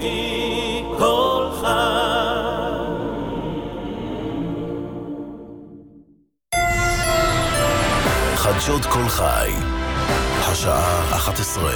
איתי כל חי. חדשות כל חי, השעה 11.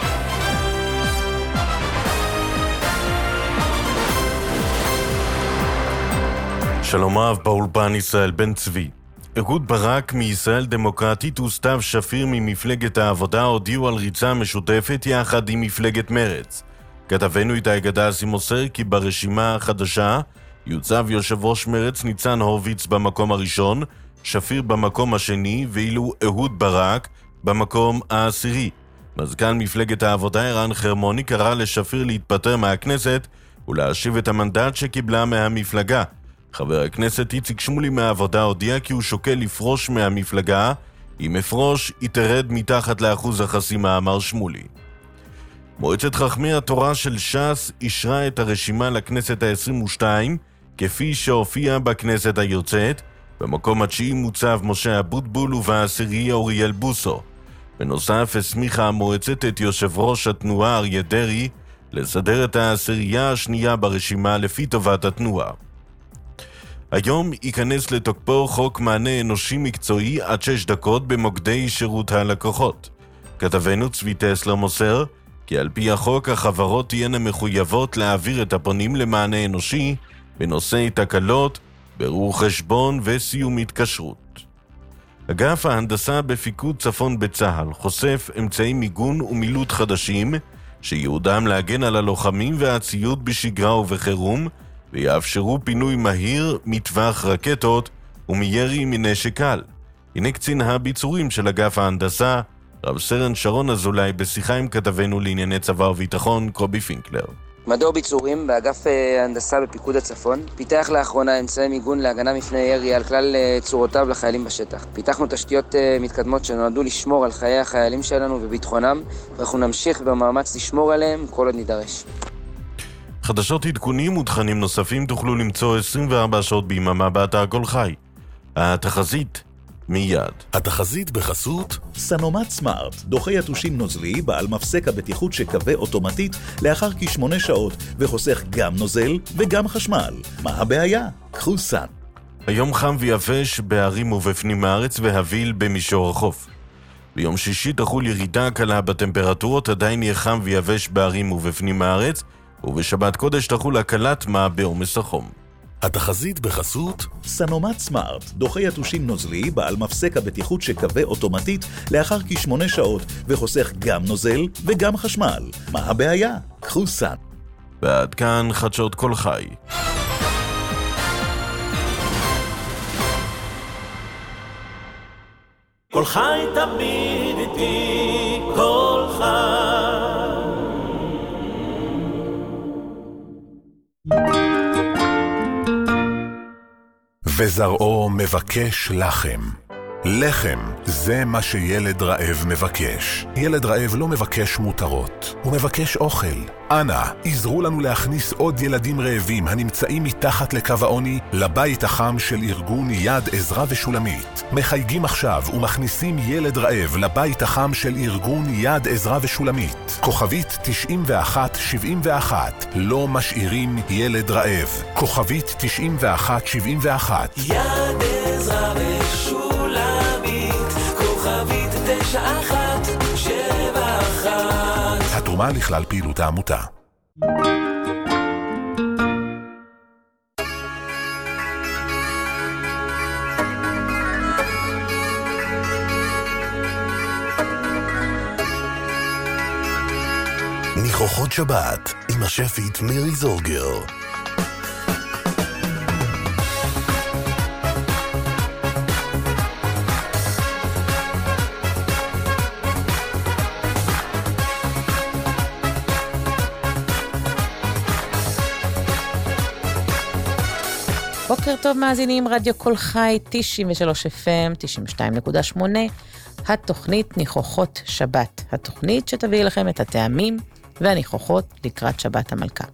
שלום רב, באולפן ישראל בן צבי. אהוד ברק מישראל דמוקרטית וסתיו שפיר ממפלגת העבודה הודיעו על ריצה משותפת יחד עם מפלגת מרץ. כתבנו איתי גדסי מוסר כי ברשימה החדשה יוצב יושב ראש מרץ ניצן הורוביץ במקום הראשון, שפיר במקום השני, ואילו אהוד ברק במקום העשירי. מזכ"ל מפלגת העבודה ערן חרמוני קרא לשפיר להתפטר מהכנסת ולהשיב את המנדט שקיבלה מהמפלגה. חבר הכנסת איציק שמולי מהעבודה הודיע כי הוא שוקל לפרוש מהמפלגה. אם אפרוש, יתרד מתחת לאחוז החסימה, אמר שמולי. מועצת חכמי התורה של ש"ס אישרה את הרשימה לכנסת ה-22 כפי שהופיעה בכנסת היוצאת. במקום התשיעי מוצב משה אבוטבול ובעשירי אוריאל בוסו. בנוסף הסמיכה המועצת את יושב ראש התנועה אריה דרעי לסדר את העשירייה השנייה ברשימה לפי טובת התנועה. היום ייכנס לתוקפו חוק מענה אנושי מקצועי עד 6 דקות במוקדי שירות הלקוחות. כתבנו צבי טסלר מוסר כי על פי החוק החברות תהיינה מחויבות להעביר את הפונים למענה אנושי בנושאי תקלות, ברור חשבון וסיום התקשרות. אגף ההנדסה בפיקוד צפון בצה"ל חושף אמצעי מיגון ומילוט חדשים שיעודם להגן על הלוחמים והציוד בשגרה ובחירום, ויאפשרו פינוי מהיר מטווח רקטות ומירי מנשק קל. הנה קצין הביצורים של אגף ההנדסה, רב סרן שרון אזולאי, בשיחה עם כתבנו לענייני צבא וביטחון קובי פינקלר. מדור ביצורים באגף ההנדסה בפיקוד הצפון פיתח לאחרונה אמצעי מיגון להגנה מפני ירי על כלל צורותיו לחיילים בשטח. פיתחנו תשתיות מתקדמות שנועדו לשמור על חיי החיילים שלנו וביטחונם, ואנחנו נמשיך במאמץ לשמור עליהם כל עוד נידרש. חדשות עדכונים ותכנים נוספים תוכלו למצוא 24 שעות ביממה באתר כל חי. התחזית מיד. התחזית בחסות סנומט סמארט, דוחה יתושים נוזלי בעל מפסק הבטיחות שקווה אוטומטית לאחר כ8 שעות וחוסך גם נוזל וגם חשמל. מה הבעיה? קחו סן. היום חם ויבש בערים ובפנים הארץ והביל במישור החוף. ביום שישי תחול ירידה קלה בטמפרטורות, עדיין יהיה חם ויבש בערים ובפנים הארץ, ובשבת קודש תחול הקלת מה בעומס החום. התחזית בחסות סנומט סמארט, דוחה יתושים נוזלי בעל מפסק הבטיחות שקווה אוטומטית לאחר כ8 שעות וחוסך גם נוזל וגם חשמל. מה הבעיה? קחו סן. ועד כאן חדשות כל חי. כל חי תמיד איתי כל חי. וזרעו מבקש לחם. לחם זה מה שילד רעב מבקש. ילד רעב לא מבקש מותרות, הוא מבקש אוכל. אנא, עזרו לנו להכניס עוד ילדים רעבים הנמצאים מתחת לקו העוני לבית החם של ארגון יד עזרא ושולמית. מחייגים עכשיו ומכניסים ילד רעב לבית החם של ארגון יד עזרא ושולמית. כוכבית 9171. לא משאירים ילד רעב. כוכבית 9171. יד עזרא ושולמית, כוכבית 9171. התרומה לכלל פעילות העמותה. ניחוחות שבת עם השפית מירי זורגר. בוקר טוב מאזינים, רדיו כל חי, 93 FM, 92.8, התוכנית ניחוחות שבת, התוכנית שתביא לכם את הטעמים והניחוחות לקראת שבת המלכה.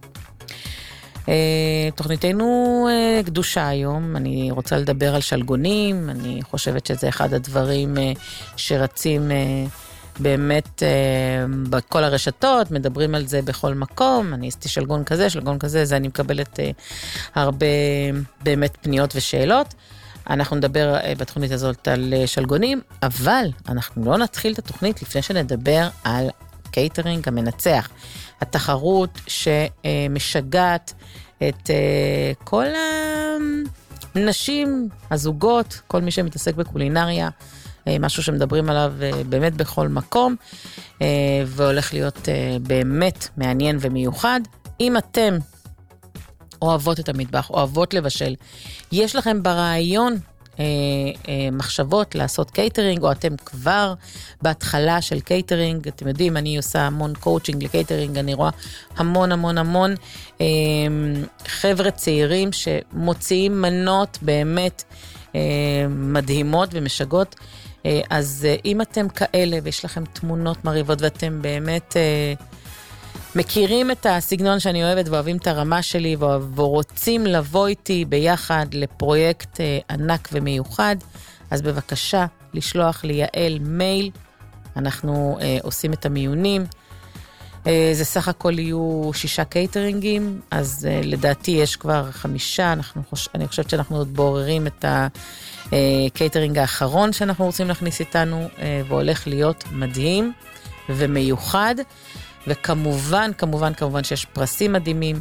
תוכניתנו קדושה היום, אני רוצה לדבר על שלגונים, אני חושבת שזה אחד הדברים שרצים באמת בכל הרשתות, מדברים על זה בכל מקום, אני עשיתי שלגון כזה, זה אני מקבלת הרבה באמת פניות ושאלות. אנחנו נדבר בתוכנית הזאת על שלגונים, אבל אנחנו לא נתחיל את התוכנית לפני שנדבר על קייטרינג המנצח. התחרות שמשגעת את כל הנשים, הזוגות, כל מי שמתעסק בקולינריה, משהו שמדברים עליו באמת בכל מקום, והולך להיות באמת מעניין ומיוחד. אם אתם אוהבות את המטבח, אוהבות לבשל, יש לכם ברעיון מחשבות לעשות קייטרינג, או אתם כבר בהתחלה של קייטרינג, אתם יודעים, אני עושה המון קואוצ'ינג לקייטרינג, אני רואה המון חבר'ה צעירים שמוציאים מנות באמת מדהימות ומשגעות, אז אם אתם כאלה ויש לכם תמונות מריבות ואתם באמת מכירים את הסגנון שאני אוהבת ואוהבים את הרמה שלי ורוצים לבוא איתי ביחד לפרויקט ענק ומיוחד, אז בבקשה לשלוח לי יעל מייל, אנחנו עושים את המיונים, זה סך הכל יהיו 6 קייטרינגים, אז לדעתי יש כבר 5, אני חושבת שאנחנו עוד בוררים את הקייטרינג האחרון שאנחנו רוצים להכניס איתנו, והולך להיות מדהים ומיוחד, וכמובן שיש פרסים מדהימים,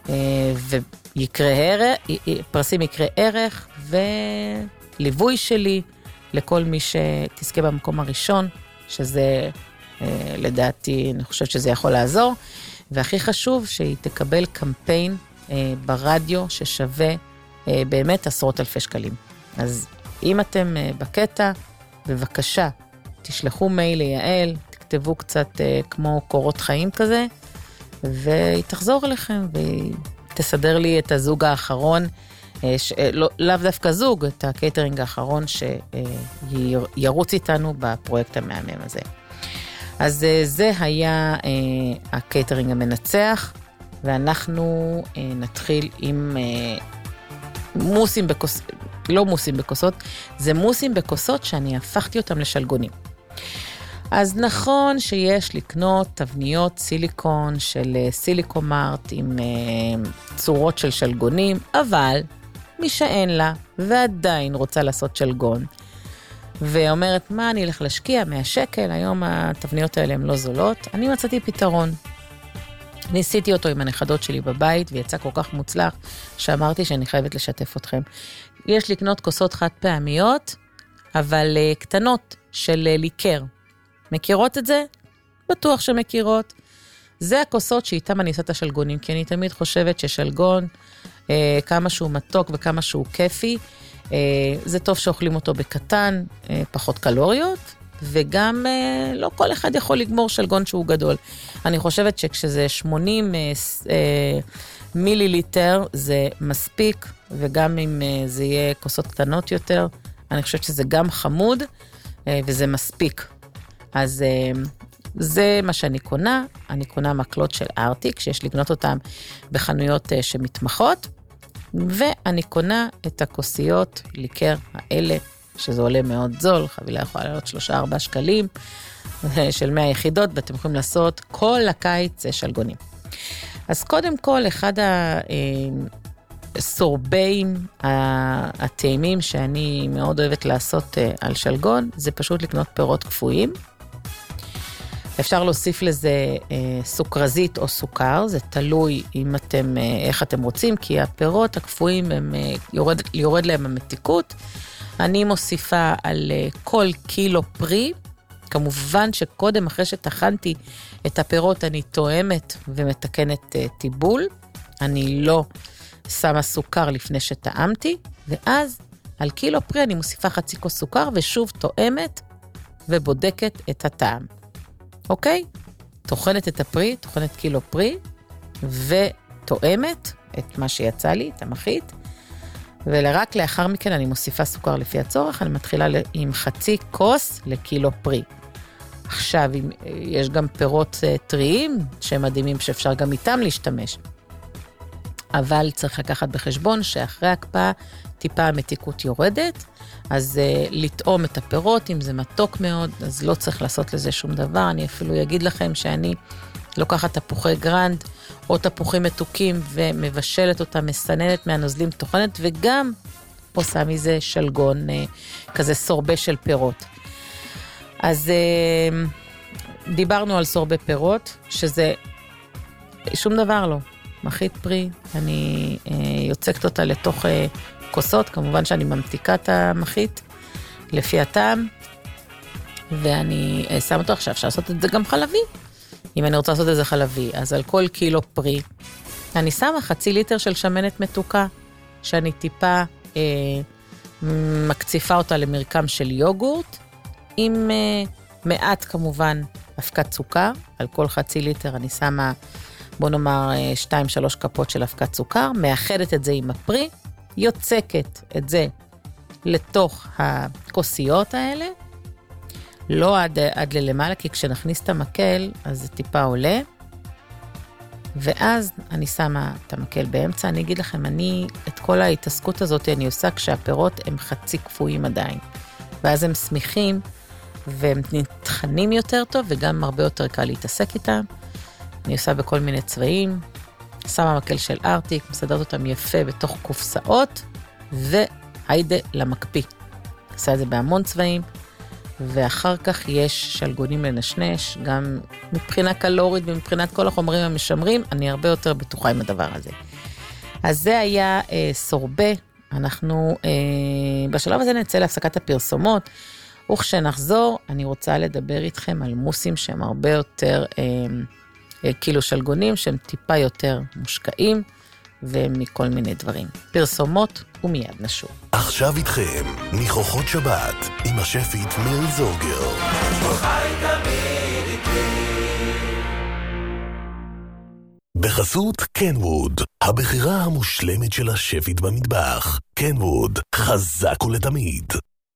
פרסים יקרה ערך, וליווי שלי לכל מי שתזכה במקום הראשון, שזה לדעתי, אני חושבת שזה יכול לעזור, והכי חשוב שהיא תקבל קמפיין ברדיו ששווה באמת עשרות אלפי שקלים. אז אם אתם בקטע, בבקשה, תשלחו מייל ליעל, תכתבו קצת כמו קורות חיים כזה, והיא תחזור אליכם, והיא תסדר לי את הזוג האחרון, לאו דווקא זוג, את הקייטרינג האחרון שירוץ איתנו בפרויקט המהמם הזה. אז זה היה הקייטרינג המנצח, ואנחנו נתחיל עם מוסים בכוסות, לא מוסים בכוסות, זה מוסים בכוסות שאני הפכתי אותם לשלגונים. אז נכון שיש לקנות תבניות סיליקון של סיליקומארט עם צורות של שלגונים, אבל מי שאין לה ועדיין רוצה לעשות שלגון, ואומרת, מה אני אלך להשקיע? 100 שקל, היום התבניות האלה הן לא זולות. אני מצאתי פתרון. ניסיתי אותו עם הנכדות שלי בבית, ויצא כל כך מוצלח, שאמרתי שאני חייבת לשתף אתכם. יש לקנות כוסות חד פעמיות, אבל קטנות של ליקר. מכירות את זה? בטוח שמכירות. זה הכוסות שאיתם אני עושה את השלגונים, כי אני תמיד חושבת ששלגון, כמה שהוא מתוק וכמה שהוא כיפי, זה טוב שאוכלים אותו בקטן, פחות קלוריות, וגם לא כל אחד יכול לגמור שלגון שהוא גדול. אני חושבת שכשזה 80 מיליליטר זה מספיק, וגם אם זה יהיה כוסות קטנות יותר, אני חושבת שזה גם חמוד, וזה מספיק. אז זה מה שאני קונה. אני קונה מקלות של ארטיק, שיש לקנות אותם בחנויות שמתמחות, ואני קונה את הכוסיות ליקר האלה, שזה עולה מאוד זול, חבילה יכולה לעלות 3-4 שקלים, של 100 יחידות, ואתם יכולים לעשות כל הקיץ שלגונים. אז קודם כל, אחד הסורבים הטעימים שאני מאוד אוהבת לעשות על שלגון, זה פשוט לקנות פירות קפואים. אפשר להוסיף לזה סוכרזית או סוכר, זה תלוי אם אתם, איך אתם רוצים, כי הפירות הקפואים, יורד להם המתיקות. אני מוסיפה על כל קילו פרי, כמובן שקודם אחרי שטחנתי את הפירות, אני תואמת ומתקנת טיבול, אני לא שמה סוכר לפני שטעמתי, ואז על קילו פרי אני מוסיפה חצי כוס סוכר, ושוב תואמת ובודקת את הטעם. אוקיי? טוחנת את הפרי, טוחנת קילו פרי, ותואמת את מה שיצא לי, את המחית, ורק לאחר מכן אני מוסיפה סוכר לפי הצורך, אני מתחילה עם חצי כוס לקילו פרי. עכשיו, יש גם פירות טריים, שהם מדהימים שאפשר גם איתם להשתמש. אבל צריך לקחת בחשבון שאחרי הקפאה, טיפה המתיקות יורדת, אז לטעום את הפירות, אם זה מתוק מאוד, אז לא צריך לעשות לזה שום דבר. אני אפילו אגיד לכם שאני לוקחת תפוחי גרנד, או תפוחים מתוקים, ומבשלת אותם, מסננת מהנוזלים טוחנת, וגם עושה מזה שלגון, כזה סורבה של פירות. אז דיברנו על סורבה פירות, שזה שום דבר לא. מחית פרי, אני יוצקת אותה לתוך כוסות, כמובן שאני ממתיקה את המחית, לפי הטעם, ואני שם אותו עכשיו, אפשר לעשות את זה גם חלבי. אם אני רוצה לעשות את זה חלבי, אז על כל קילו פרי, אני שמה 0.5 ליטר של שמנת מתוקה, שאני טיפה מקציפה אותה למרקם של יוגורט, עם מעט כמובן אבקת סוכר, על כל 0.5 ליטר אני שמה, בוא נאמר 2-3 כפות של אבקת סוכר, מאחדת את זה עם הפרי, יוצקת את זה לתוך הכוסיות האלה, לא עד ללמעלה, כי כשנכניס את המקל, אז זה טיפה עולה, ואז אני שמה את המקל באמצע. אני אגיד לכם, את כל ההתעסקות הזאת אני עושה כשהפירות הם חצי קפואים עדיין, ואז הם סמיכים, והם נטחנים יותר טוב, וגם הרבה יותר קל להתעסק איתם. אני עושה בכל מיני צבעים, שמה מקל של ארטיק, מסדרת אותם יפה בתוך קופסאות, והיידה למקפיא. עושה את זה בהמון צבעים, ואחר כך יש שלגונים לנשנש, גם מבחינה קלורית ומבחינת כל החומרים המשמרים, אני הרבה יותר בטוחה עם הדבר הזה. אז זה היה סורבה, אנחנו בשלב הזה נצא להפסקת הפרסומות, וכשנחזור אני רוצה לדבר איתכם על מוסים שהם הרבה יותר כאילו שלגונים, שהם טיפה יותר מושקעים, ומכל מיני דברים. פרסומות ומיד נשוב. עכשיו איתכם, ניחוחות שבת, עם השפית מירי זורגר. בחסות קנווד, הבחירה המושלמת של השפית במטבח. קנווד, חזק ולתמיד.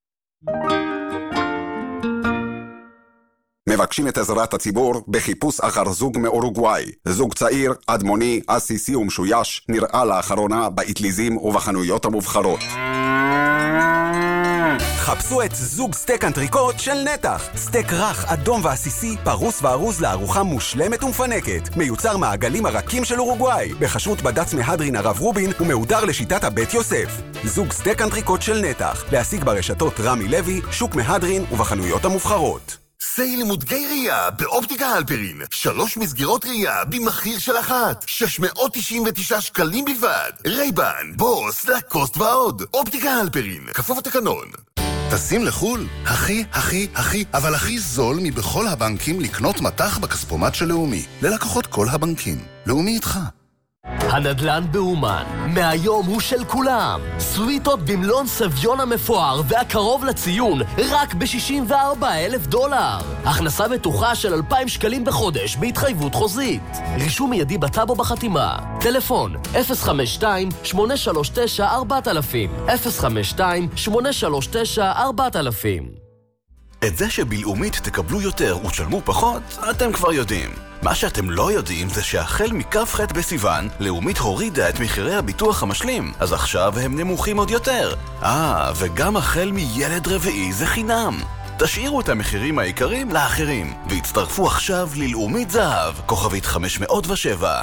מבקשים את עזרת הציבור בחיפוש אחר זוג מאורוגוואי. זוג צעיר, אדמוני, עסיסי ומשויש, נראה לאחרונה באטליזים ובחנויות המובחרות. חפשו את זוג סטייק אנטריקוט של נתח. סטייק רך, אדום ועסיסי, פרוס וארוז לארוחה מושלמת ומפנקת. מיוצר מהעגלים הרכים של אורוגוואי, בחשרות בד"ץ מהדרין הרב רובין ומהודר לשיטת הבית יוסף. זוג סטייק אנטריקוט של נתח, להשיג ברשתות רמי לוי, שוק מהדרין ובחנויות המובחרות. סייל לימודי ראייה באופטיקה הלפרין. 3 מסגרות ראייה במחיר של 1. 699 שקלים בלבד. רייבן, בוס, לקוסט ועוד. אופטיקה הלפרין, כפוף התקנון. טסים לחול? אבל הכי זול מבכל הבנקים לקנות מטח בכספומט של לאומי. ללקוחות כל הבנקים. לאומי איתך. הנדל"ן באומן, מהיום הוא של כולם. סוויטות במלון סביון המפואר והקרוב לציון, רק $64,000. הכנסה בטוחה של 2,000 שקלים בחודש בהתחייבות חוזית. רישום מיידי בטאבו בחתימה. טלפון 052-839-4000 052-839-4000. את זה שבלאומית תקבלו יותר ותשלמו פחות, אתם כבר יודעים. מה שאתם לא יודעים זה שהחל מכ"ח בסיוון, לאומית הורידה את מחירי הביטוח המשלים, אז עכשיו הם נמוכים עוד יותר. וגם החל מילד רביעי זה חינם. תשאירו את המחירים העיקריים לאחרים, והצטרפו עכשיו ללאומית זהב, כוכבית 507.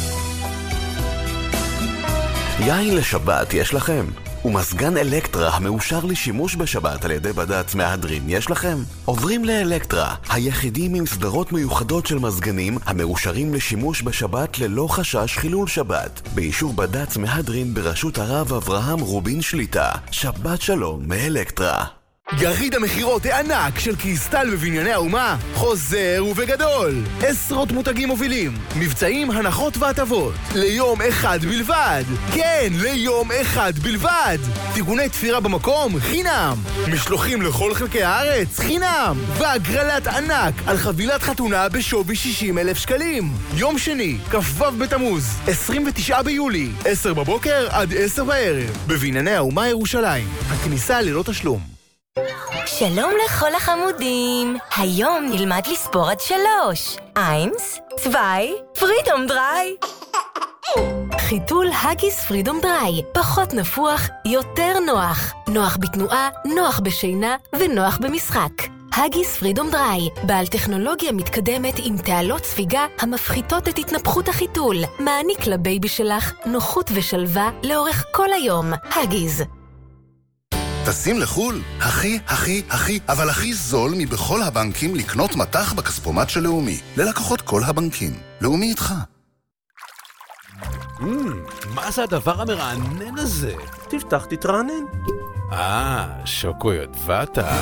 יין לשבת יש לכם? ומסגן אלקטרה המאושר לשימוש בשבת על ידי בד"ץ מהדרין יש לכם? עוברים לאלקטרה, היחידים עם סדרות מיוחדות של מזגנים המאושרים לשימוש בשבת ללא חשש חילול שבת. באישור בד"ץ מהדרין בראשות הרב אברהם רובין שליטה. שבת שלום מאלקטרה. יריד המחירות הענק של קריסטל בבנייני האומה חוזר ובגדול. 10 מותגים מובילים, מבצעים, הנחות והטבות ליום אחד בלבד. כן, ליום אחד בלבד. תיקוני תפירה במקום חינם, משלוחים לכל חלקי הארץ חינם, והגרלת ענק על חבילת חתונה בשווי 60,000 שקלים. יום שני, כ"ו בתמוז, 29 ביולי, 10 בבוקר עד 10 בערב, בבנייני האומה ירושלים. הכניסה ללא תשלום. שלום לכל החמודים. היום נלמד לספור עד 3. 1, 2, פרידום דריי. חיתול הגיס פרידום דריי. פחות נפוח, יותר נוח. נוח בתנועה, נוח בשינה ונוח במשחק. הגיס פרידום דריי, בעל טכנולוגיה מתקדמת עם תעלות ספיגה המפחיתות את התנפחות החיתול. מעניק לבייבי שלך נוחות ושלווה לאורך כל היום. הגיז. טסים לחול? אבל הכי זול מבכל הבנקים לקנות מטח בכספומט של לאומי. ללקוחות כל הבנקים. לאומי איתך. מה זה הדבר המרענן הזה? תפתח, תתרענן. שוקו יודבטה.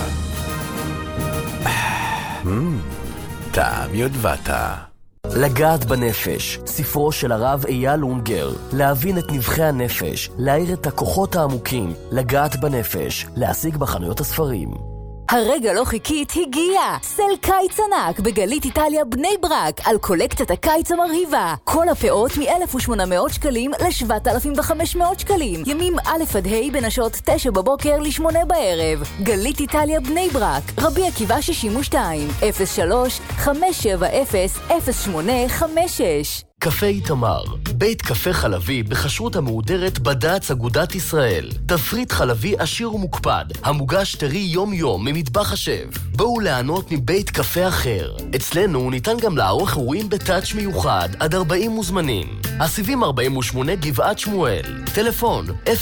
טעם יודבטה. לגעת בנפש, ספרו של הרב אייל אונגר. להבין את נבחי הנפש, להאיר את הכוחות העמוקים, לגעת בנפש, להשיג בחנויות הספרים. הרגע לא חיכית הגיע! סל קיץ ענק בגלית איטליה בני ברק על קולקציית הקיץ המרהיבה. כל הפאות מ-1,800 שקלים ל-7,500 שקלים. ימים א' עד ה' בין השעות 9 בבוקר ל-8 בערב. גלית איטליה בני ברק, רבי עקיבא 62, 03-570-0856. קפה איתמר, בית קפה חלבי בכשרות המהודרת בד"ץ אגודת ישראל. תפריט חלבי עשיר ומוקפד, המוגש טרי יום יום ממטבח השף. בואו לענות מבית קפה אחר. אצלנו ניתן גם לערוך אירועים בטאץ' מיוחד עד 40 מוזמנים. הסיבים 48 גבעת שמואל. טלפון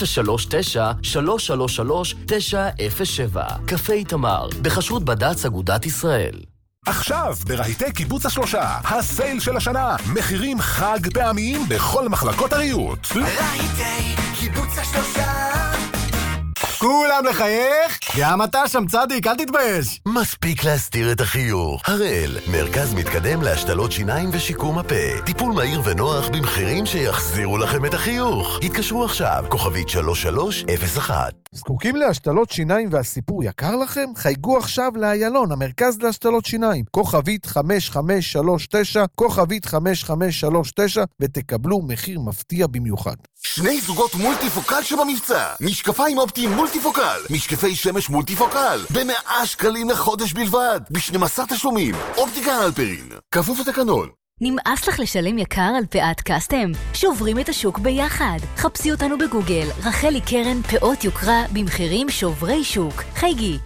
039-333-907. קפה איתמר, בכשרות בד"ץ אגודת ישראל. עכשיו, ברהיטי קיבוץ השלושה, הסייל של השנה, מחירים חג פעמיים בכל מחלקות הריהוט. רהיטי קיבוץ השלושה. כולם לחייך? גם אתה שם צדיק, אל תתבייש. מספיק להסתיר את החיוך. הראל, מרכז מתקדם להשתלות שיניים ושיקום הפה. טיפול מהיר ונוח במחירים שיחזירו לכם את החיוך. התקשרו עכשיו, כוכבית 3301. זקוקים להשתלות שיניים והסיפור יקר לכם? חייגו עכשיו לאיילון, המרכז להשתלות שיניים. כוכבית 5539, כוכבית 5539, ותקבלו מחיר מפתיע במיוחד. שני זוגות מולטיפוקל שבמבצע. משקפיים אופטיים מולטיפוקל. משקפי שמש מולטיפוקל. ב100 שקלים לחודש בלבד. ב12 תשלומים. אופטיקה אלפרין. כפוף לתקנון. נמאס לך לשלם יקר על פאת קסטם? שוברים את השוק ביחד. חפשי אותנו בגוגל, רחלי קרן פאות יוקרה במחירים שוברי שוק. חייגי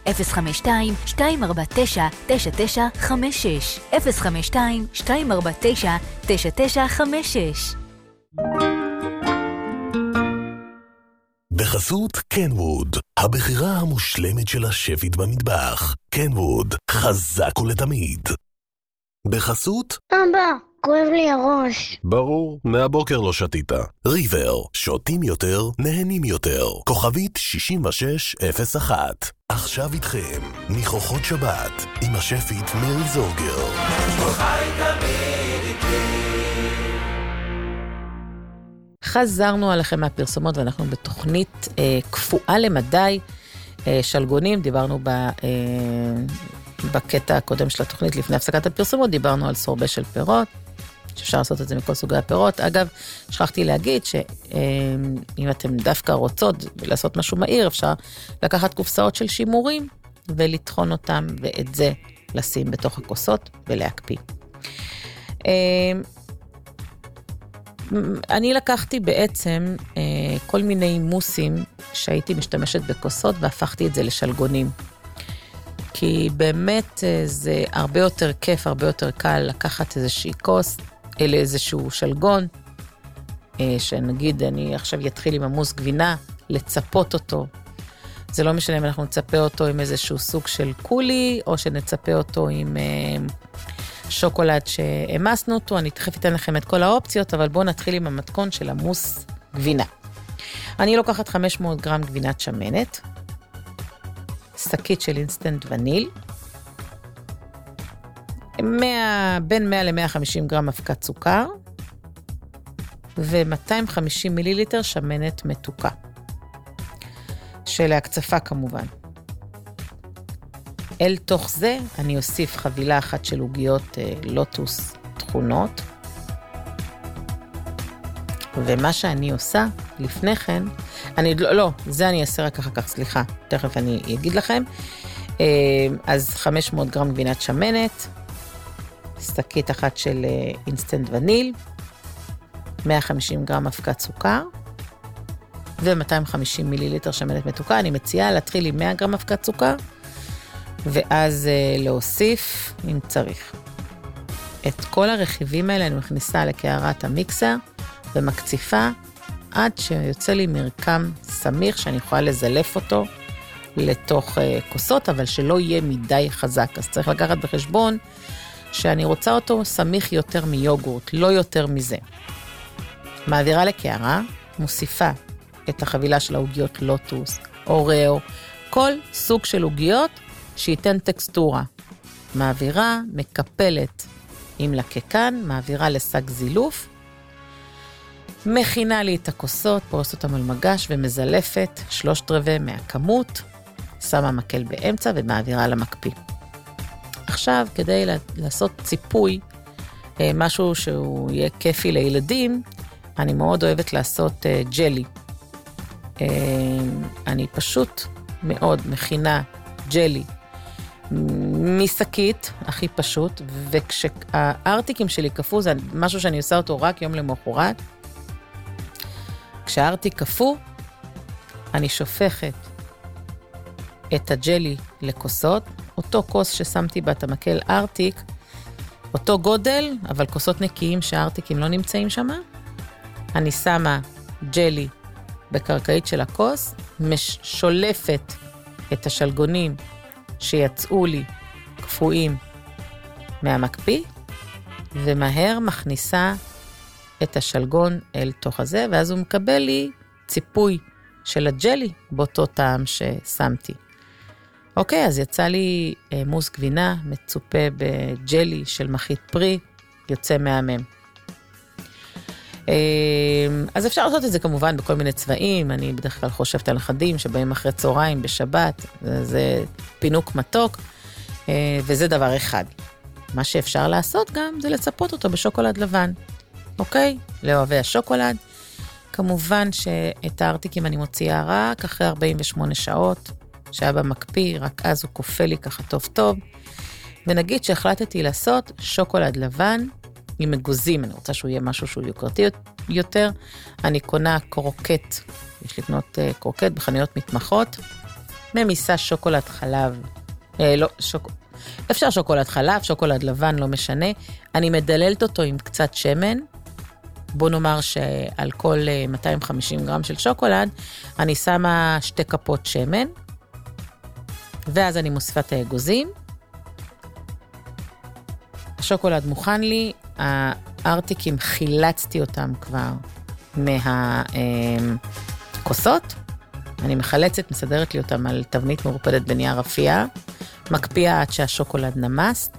052-249-9956 052-249-9956. בחסות קנווד, הבחירה המושלמת של השפית במטבח. קנווד, חזק ולתמיד. בחסות אבא, כואב לי הראש. ברור, מהבוקר לא שתית. ריבר, שותים יותר, נהנים יותר. כוכבית 6601. עכשיו איתכם, ניחוחות שבת, עם השפית מירי זורגר. חי תמיד איתי. חזרנו עליכם מהפרסומות ואנחנו בתוכנית קפואה למדי. שלגונים, דיברנו בקטע הקודם של התוכנית לפני הפסקת הפרסומות, דיברנו על סורבה של פירות, שאפשר לעשות את זה מכל סוגי הפירות. אגב, שכחתי להגיד שאם אתם דווקא רוצות לעשות משהו מהיר, אפשר לקחת קופסאות של שימורים ולטחון אותם, ואת זה לשים בתוך הכוסות ולהקפיא. אני לקחתי בעצם כל מיני מוסים שהייתי משתמשת בכוסות והפכתי את זה לשלגונים. כי באמת זה הרבה יותר כיף, הרבה יותר קל לקחת איזושהי כוס, אלה איזשהו שלגון, שנגיד אני עכשיו יתחיל עם המוס גבינה, לצפות אותו. זה לא משנה אם אנחנו נצפה אותו עם איזשהו סוג של קולי, או שנצפה אותו עם שוקולד שהמסנו אותו. אני תכף אתן לכם את כל האופציות, אבל בואו נתחיל עם המתכון של המוס גבינה. אני לוקחת 500 גרם גבינת שמנת, שקית של אינסטנט וניל, בין 100 ל-150 גרם אבקת סוכר, ו-250 מיליליטר שמנת מתוקה, של ההקצפה כמובן. אל תוך זה אני אוסיף חבילה אחת של עוגיות לוטוס תכונות, ומה שאני עושה לפני כן, זה אני אעשה רק אחר כך, סליחה, תכף אני אגיד לכם. אז 500 גרם גבינת שמנת, שקית אחת של אינסטנט וניל, 150 גרם אבקת סוכר, ו-250 מיליליטר שמנת מתוקה. אני מציעה להתחיל עם 100 גרם אבקת סוכר, ואז להוסיף אם צריך. את כל הרכיבים האלה אני מכניסה לקערת המיקסר, ומקציפה עד שיוצא לי מרקם סמיך, שאני יכולה לזלף אותו לתוך כוסות, אבל שלא יהיה מדי חזק. אז צריך לקחת בחשבון שאני רוצה אותו סמיך יותר מיוגורט, לא יותר מזה. מעבירה לקערה, מוסיפה את החבילה של העוגיות לוטוס, אוריאו, כל סוג של עוגיות שייתן טקסטורה. מעבירה, מקפלת עם לקקן, מעבירה לשק זילוף, מכינה לי את הכוסות, פורסת אותם על מגש ומזלפת 3/4 מהכמות, שמה מקל באמצע ומעבירה למקפיא. עכשיו, כדי לעשות ציפוי, משהו שהוא יהיה כיפי לילדים, אני מאוד אוהבת לעשות ג'לי. אני פשוט מאוד מכינה ג'לי מסקית, הכי פשוט, וכשהארטיקים שלי קפוא, זה משהו שאני עושה אותו רק יום למחרת, כשהארטיק קפוא, אני שופכת את הג'לי לכוסות, אותו כוס ששמתי בה את המקל ארטיק, אותו גודל, אבל כוסות נקיים שהארטיקים לא נמצאים שם, אני שמה ג'לי בקרקעית של הכוס, שולפת את השלגונים שיצאו לי קפואים מהמקפיא, ומהר מכניסה את השלגון אל תוך הזה, ואז הוא מקבל לי ציפוי של הג'לי באותו טעם ששמתי. אוקיי, אז יצא לי מוס גבינה מצופה בג'לי של מחית פרי, יוצא מהמם. אז אפשר לעשות את זה כמובן בכל מיני צבעים, אני בדרך כלל חושבת על החדים שבאים אחרי צהריים בשבת, זה פינוק מתוק, וזה דבר אחד. מה שאפשר לעשות גם זה לצפות אותו בשוקולד לבן, אוקיי? לאוהבי השוקולד. כמובן שאת הארטיקים אני מוציאה רק אחרי 48 שעות, שהיה במקפיא, רק אז הוא קופא לי ככה טוב טוב, ונגיד שהחלטתי לעשות שוקולד לבן, עם מגוזים, אני רוצה שהוא יהיה משהו שהוא יוקרתי יותר, אני קונה קורקט, יש לקנות קורקט בחנויות מתמחות, ממיסה שוקולד חלב, אפשר שוקולד חלב, שוקולד לבן, לא משנה, אני מדללת אותו עם קצת שמן, בוא נאמר שעל כל 250 גרם של שוקולד, אני שמה 2 כפות שמן, ואז אני מוסיפה את האגוזים, השוקולד מוכן לי, הארטיקים חילצתי אותם כבר מהכוסות, אני מחלצת, מסדרת לי אותם על תבנית מרופדת בנייר אפייה, מקפיאה עד שהשוקולד נמס,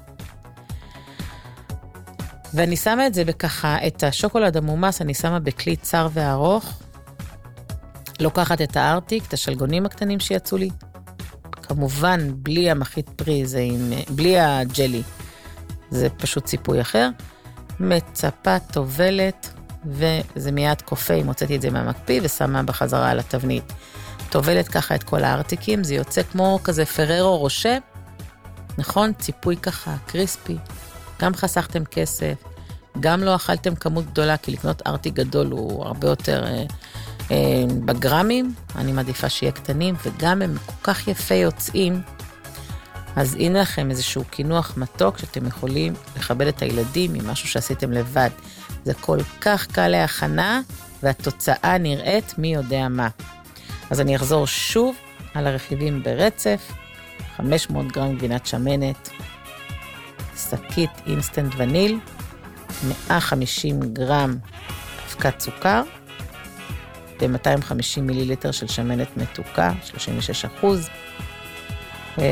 ואני שמה את זה בככה, את השוקולד המומס אני שמה בכלי צר וארוך, לוקחת את הארטיק, את השלגונים הקטנים שיצאו לי, כמובן בלי המחית פרי, בלי הג'לי, זה פשוט ציפוי אחר, מצפה, טובלת, וזה מיד קופה, אם הוצאתי את זה מהמקפיא, ושמה בחזרה על התבנית. טובלת ככה את כל הארטיקים, זה יוצא כמו כזה פררו רושה, נכון? ציפוי ככה, קריספי, גם חסכתם כסף, גם לא אכלתם כמות גדולה, כי לקנות ארטיק גדול הוא הרבה יותר בגרמים, אני מעדיפה שיהיה קטנים, וגם הם כל כך יפה יוצאים, אז הנה לכם איזשהו כינוח מתוק, שאתם יכולים לכבד את הילדים עם משהו שעשיתם לבד. זה כל כך קל להכנה, והתוצאה נראית מי יודע מה. אז אני אחזור שוב על הרכיבים ברצף, 500 גרם גבינת שמנת, שקית אינסטנט וניל, 150 גרם אבקת סוכר, ו-250 מיליליטר של שמנת מתוקה, 36%,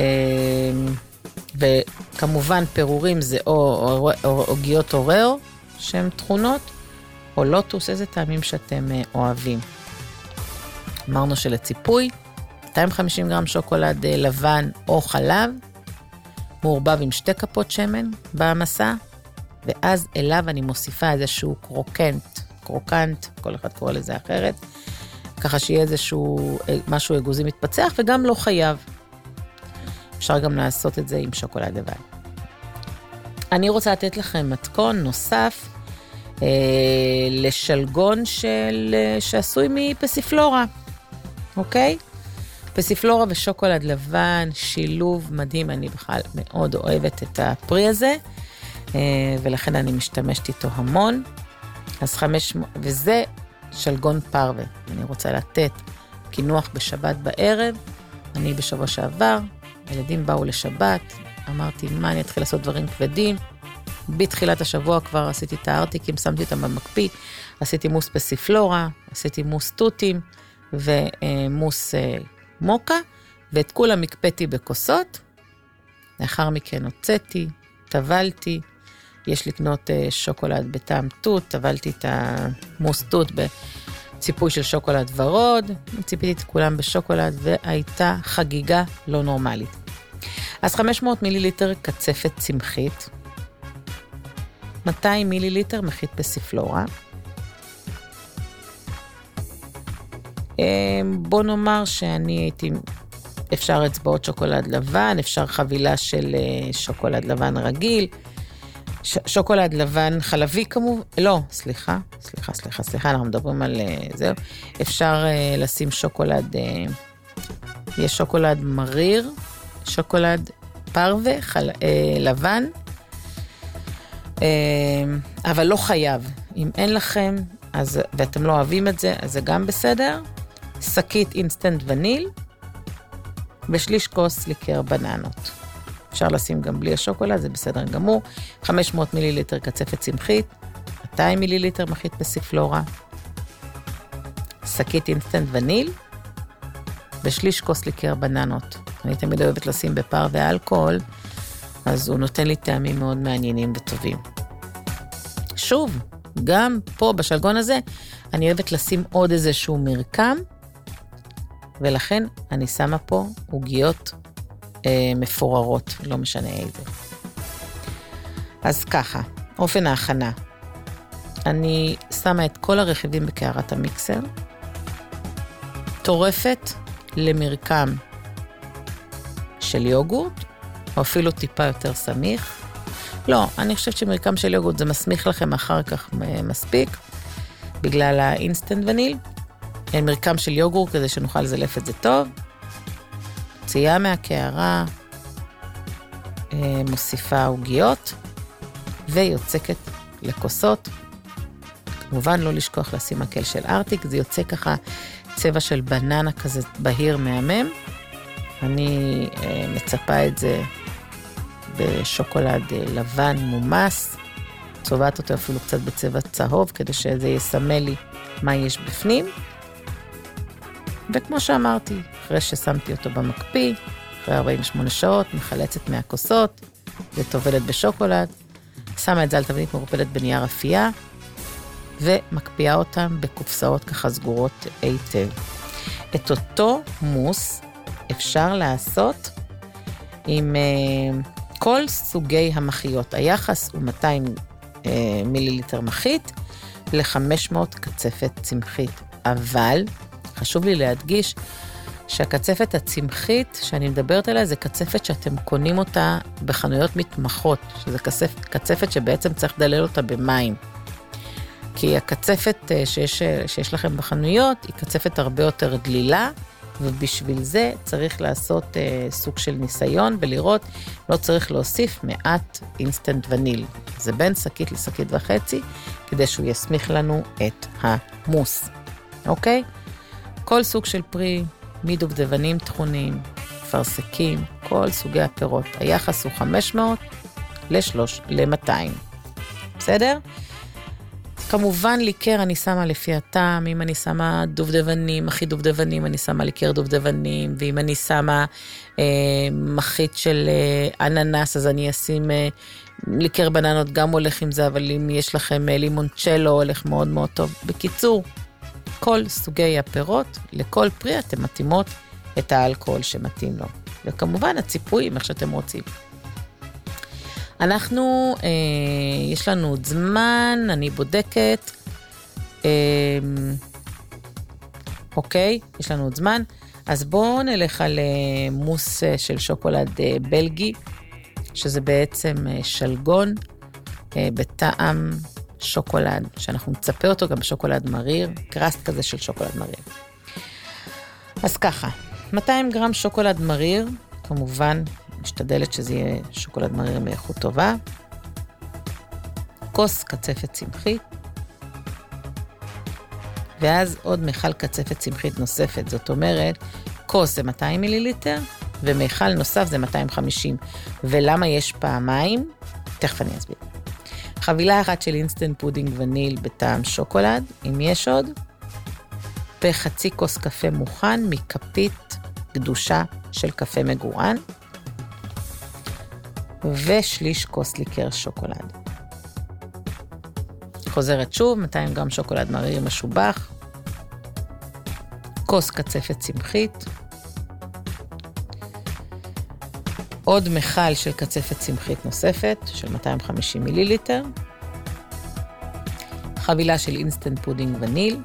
וכמובן פירורים זה או עוגיות אוריאו שהן תכונות, או לוטוס, איזה טעמים שאתם אוהבים. אמרנו שלציפוי, 250 גרם שוקולד לבן או חלב, מעורבב עם 2 כפות שמן במסע, ואז אליו אני מוסיפה איזשהו קרוקנט, כל אחד קורא לזה אחרת, ככה שיהיה איזשהו משהו אגוזי מתפצח, וגם לא חייב. אפשר גם לעשות את זה עם שוקולד לבן. אני רוצה לתת לכם מתכון נוסף, לשלגון שעשוי מפסיפלורה, אוקיי? פסיפלורה ושוקולד לבן, שילוב מדהים, אני בכלל מאוד אוהבת את הפרי הזה, ולכן אני משתמשת איתו המון. אז 500, וזה שלגון פרווה. אני רוצה לתת קינוח בשבת בערב, אני בשבוע שעבר, הילדים באו לשבת, אמרתי, מה, אני אתחיל לעשות דברים כבדים, בתחילת השבוע כבר עשיתי את הארטיקים, שמתי אותם במקפיא, עשיתי מוס פסיפלורה, עשיתי מוס טוטים, ומוס מוקה, ואת כולם הקפאתי בכוסות, לאחר מכן הוצאתי, טבלתי, יש לקנות שוקולד בטעם תות, טבלתי את המוס תות בציפוי של שוקולד ורוד, ציפיתי את כולם בשוקולד, והייתה חגיגה לא נורמלית. אז 500 מיליליטר קצפת צמחית, 200 מיליליטר מחית פסיפלורה, בוא נאמר שאני הייתי, אפשר אצבעות שוקולד לבן, אפשר חבילה של שוקולד לבן רגיל, שוקולד לבן חלבי כמובן, לא, סליחה, אנחנו מדברים על זהו, אפשר לשים שוקולד, יש שוקולד מריר, שוקולד פרווה, לבן, אבל לא חייב, אם אין לכם, אז, ואתם לא אוהבים את זה, אז זה גם בסדר. שקית אינסטנט וניל, בשליש כוס ליקר בננות. אפשר לשים גם בלי השוקולד, זה בסדר גמור. 500 מיליליטר קצפת צמחית, 200 מיליליטר מחית פסיפלורה, שקית אינסטנט וניל, בשליש כוס ליקר בננות. אני תמיד אוהבת לשים בפר ואלכוהול, אז הוא נותן לי טעמים מאוד מעניינים וטובים. שוב, גם פה בשלגון הזה, אני אוהבת לשים עוד איזשהו מרקם, ולכן אני שמה פה עוגיות מפוררות, לא משנה איזה. אז ככה, אופן ההכנה. אני שמה את כל הרכיבים בקערת המיקסר, טורפת למרקם של יוגורט, או אפילו טיפה יותר סמיך. לא, אני חושבת שמרקם של יוגורט זה מסמיך לכם אחר כך מספיק, בגלל האינסטנט וניל. מרקם של יוגורט כדי שנוכל לזלף את זה טוב. מוציאה מהקערה, מוסיפה עוגיות, ויוצקת לכוסות. כמובן לא לשכוח לשים מקל של ארטיק, זה יוצא ככה צבע של בננה כזה בהיר מהמם. אני מצפה את זה בשוקולד לבן מומס, צובעת אותו אפילו קצת בצבע צהוב, כדי שזה יסמל לי מה יש בפנים. וכמו שאמרתי, אחרי ששמתי אותו במקפיא, אחרי 48 שעות, מחלצת מהכוסות, וטובלת בשוקולד, שמה את זה על תבנית מרופדת בנייר אפייה, ומקפיאה אותם בקופסאות ככה סגורות היטב. את אותו מוס אפשר לעשות עם כל סוגי המחיות. היחס הוא 200 מיליליטר מחית ל-500 קצפת צמחית. אבל חשוב לי להדגיש שהקצפת הצמחית שאני מדברת עליה זה קצפת שאתם קונים אותה בחנויות מתמחות, שזה קצפת שבעצם צריך לדלל אותה במים. כי הקצפת שיש לכם בחנויות היא קצפת הרבה יותר דלילה, ובשביל זה צריך לעשות סוג של ניסיון ולראות, לא צריך להוסיף מעט אינסטנט וניל. זה בין שקית לשקית וחצי, כדי שהוא יסמיך לנו את המוס. אוקיי? כל סוג של פרי, מדובדבנים תכונים, פרסקים, כל סוגי הפירות. היחס הוא 500 ל-200. בסדר? כמובן ליקר אני שמה לפי הטעם, אם אני שמה דובדבנים, הכי דובדבנים, אני שמה ליקר דובדבנים, ואם אני שמה מחית של אננס, אז אני אשים ליקר בננות, גם הולך עם זה, אבל אם יש לכם לימונצ'לו, הולך מאוד מאוד טוב. בקיצור, כל סוגי הפירות, לכל פרי אתם מתאימות את האלכוהול שמתאים לו. וכמובן הציפויים, איך שאתם רוצים. אנחנו, יש לנו עוד זמן, אני בודקת, אוקיי, יש לנו עוד זמן, אז בואו נלך על מוס של שוקולד בלגי, שזה בעצם שלגון, בטעם שוקולד, שאנחנו נצפה אותו גם בשוקולד מריר, קרסט כזה של שוקולד מריר. אז ככה, 200 גרם שוקולד מריר, כמובן, משתדלת שזה יהיה שוקולד מריר מאיכות טובה, כוס קצפת צמחית, ואז עוד מיכל קצפת צמחית נוספת, זאת אומרת, כוס זה 200 מיליליטר, ומיכל נוסף זה 250. ולמה יש פעמיים? תכף אני אסביר. חבילה אחת של אינסטנט פודינג וניל בטעם שוקולד, אם יש עוד, וחצי כוס קפה מוכן מכפית קדושה של קפה מגורן, ושליש כוס ליקר שוקולד. חוזרת שוב, 200 גרם שוקולד מריר משובח, כוס קצפת צמחית, עוד מיכל של קצפת צמחית נוספת של 250 מיליליטר, חבילה של אינסטנט פודינג וניל,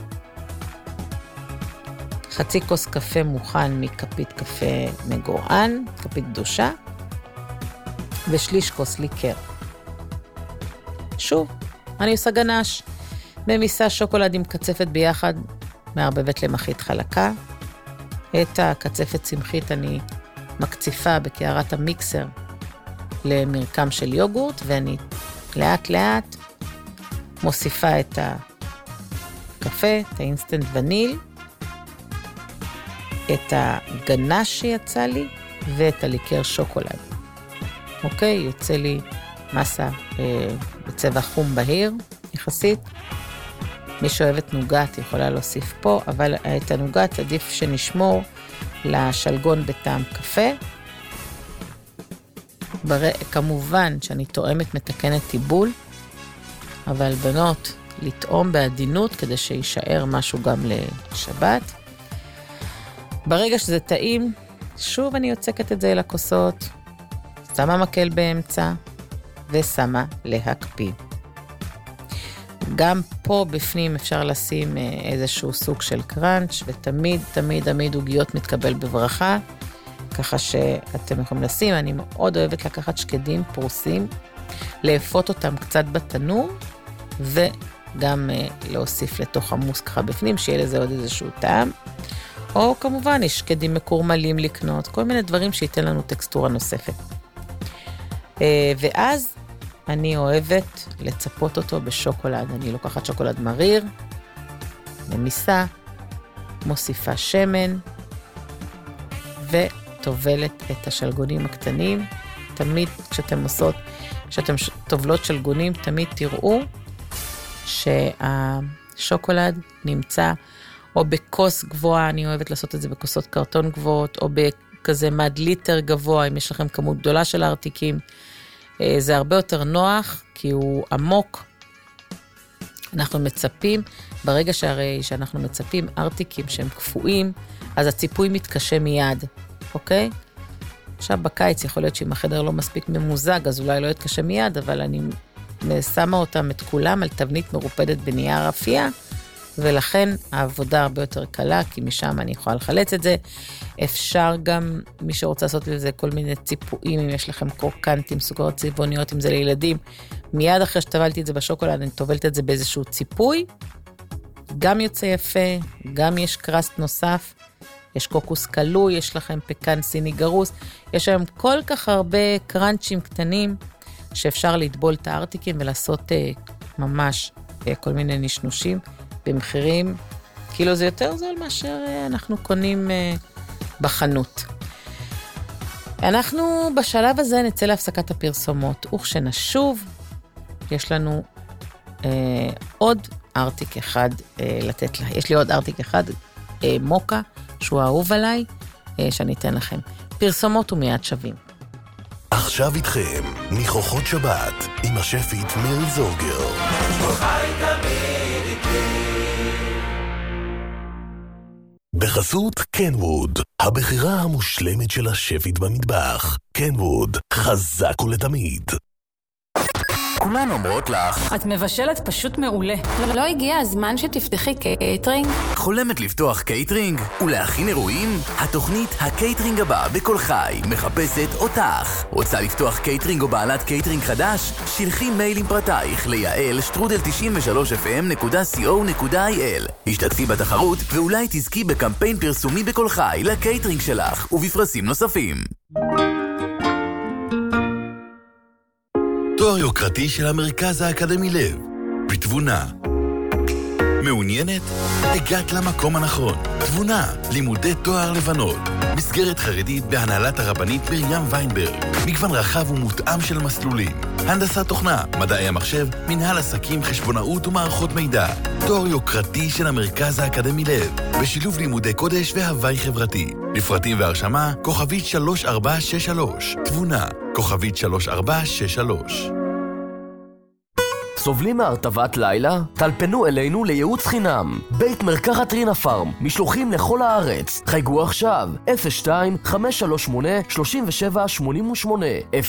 חצי כוס קפה מוכן מכפית קפה מגורן, כפית קדושה, ושליש כוס ליקר. שוב, אני עושה גנש. ממיסה שוקולד עם קצפת ביחד, מערבבת למחית חלקה. את הקצפת צמחית אני מקציפה בקערת המיקסר למרקם של יוגורט, ואני לאט לאט מוסיפה את הקפה, את האינסטנט וניל, את הגנש שיצא לי, ואת הליקר שוקולד. אוקיי, יוצא לי מסה בצבע חום בהיר, יחסית. מי שאוהבת נוגת יכולה להוסיף פה, אבל את הנוגת עדיף שנשמור לשלגון בטעם קפה. כמובן שאני תואמת מתקנת טיבול, אבל בנות לטעום בעדינות כדי שישאר משהו גם לשבת. ברגע שזה טעים, שוב אני יוצקת את זה לכוסות, שמה מקל באמצע, ושמה להקפיא. גם פה בפנים אפשר לשים איזשהו סוג של קראנץ', ותמיד, תמיד, תמיד עוגיות מתקבל בברכה, ככה שאתם יכולים לשים. אני מאוד אוהבת לקחת שקדים פרוסים, לאפות אותם קצת בתנור, וגם להוסיף לתוך המוס ככה בפנים, שיהיה לזה עוד איזשהו טעם. או כמובן, יש שקדים מקורמלים לקנות, כל מיני דברים שייתן לנו טקסטורה נוספת. ואז אני אוהבת לצפות אותו בשוקולד. אני לוקחת שוקולד מריר, ממיסה, מוסיפה שמן, וטובלת את השלגונים הקטנים. תמיד כשאתם טובלות שלגונים, תמיד תראו שהשוקולד נמצא או בכוס גבוהה, אני אוהבת לעשות את זה בכוסות קרטון גבוהות, או בכזה מד ליטר גבוה, אם יש לכם כמות גדולה של הארטיקים. זה הרבה יותר נוח, כי הוא עמוק. אנחנו מצפים, ברגע שאנחנו מצפים ארטיקים שהם קפואים, אז הציפוי מתקשה מיד, אוקיי? עכשיו בקיץ יכול להיות שאם החדר לא מספיק ממוזג, אז אולי לא יתקשה מיד, אבל אני שמה אותם את כולם על תבנית מרופדת בנייר אפייה, ולכן העבודה הרבה יותר קלה, כי משם אני יכולה לחלץ את זה. אפשר גם, מי שרוצה לעשות לזה כל מיני ציפויים, אם יש לכם קורקנטים, סוכרות צבעוניות, אם זה לילדים, מיד אחרי שטבלתי את זה בשוקולד, אני טובלת את זה באיזשהו ציפוי, גם יוצא יפה, גם יש קרסט נוסף, יש קוקוס קלוי, יש לכם פקן סיני גרוס, יש היום כל כך הרבה קרנצ'ים קטנים, שאפשר לטבול את הארטיקים ולעשות ממש כל מיני נשנושים, במחירים, כאילו זה יותר זול מאשר אנחנו קונים בחנות. אנחנו בשלב הזה נצא להפסקת הפרסומות, וכשנשוב, יש לנו עוד ארטיק אחד לתת לה. יש לי עוד ארטיק אחד, מוקה, שהוא אהוב עליי, שאני אתן לכם. פרסומות ומיד שווים. עכשיו איתכם, ניחוחות שבת, עם השפית מירי זורגר. בחסות קנווד, הבחירה המושלמת של השפית במטבח. קנווד, חזק ולתמיד. כולן אומרות לך, את מבשלת פשוט מעולה. לא הגיע הזמן שתפתחי קייטרינג? חולמת לפתוח קייטרינג ולהכין אירועים? התוכנית הקייטרינג הבא בכל חי מחפשת אותך. רוצה לפתוח קייטרינג או בעלת קייטרינג חדש? שלחי מייל עם פרטייך ליעל@93fm.co.il. השתתפי בתחרות ואולי תזכי בקמפיין פרסומי בכל חי לקייטרינג שלך ובפרסים נוספים. תואר יוקרתי של המרכז האקדמי לב, בתבונה. מעוניינת? הגעת למקום הנכון. תבונה, לימודי תואר לבנות. מסגרת חרדית בהנהלת הרבנית מרים ויינברג. מגוון רחב ומותאם של מסלולים. הנדסת תוכנה, מדעי המחשב, מנהל עסקים, חשבונאות ומערכות מידע. תואר יוקרתי של המרכז האקדמי לב, בשילוב לימודי קודש והווי חברתי. לפרטים והרשמה, כוכבית 3463. תבונה, כוכבית 3463. סובלים מהרטבת לילה? טלפנו אלינו לייעוץ חינם. בית מרקחת רינה פארם, משלוחים לכל הארץ. חייגו עכשיו, 02-538-3788.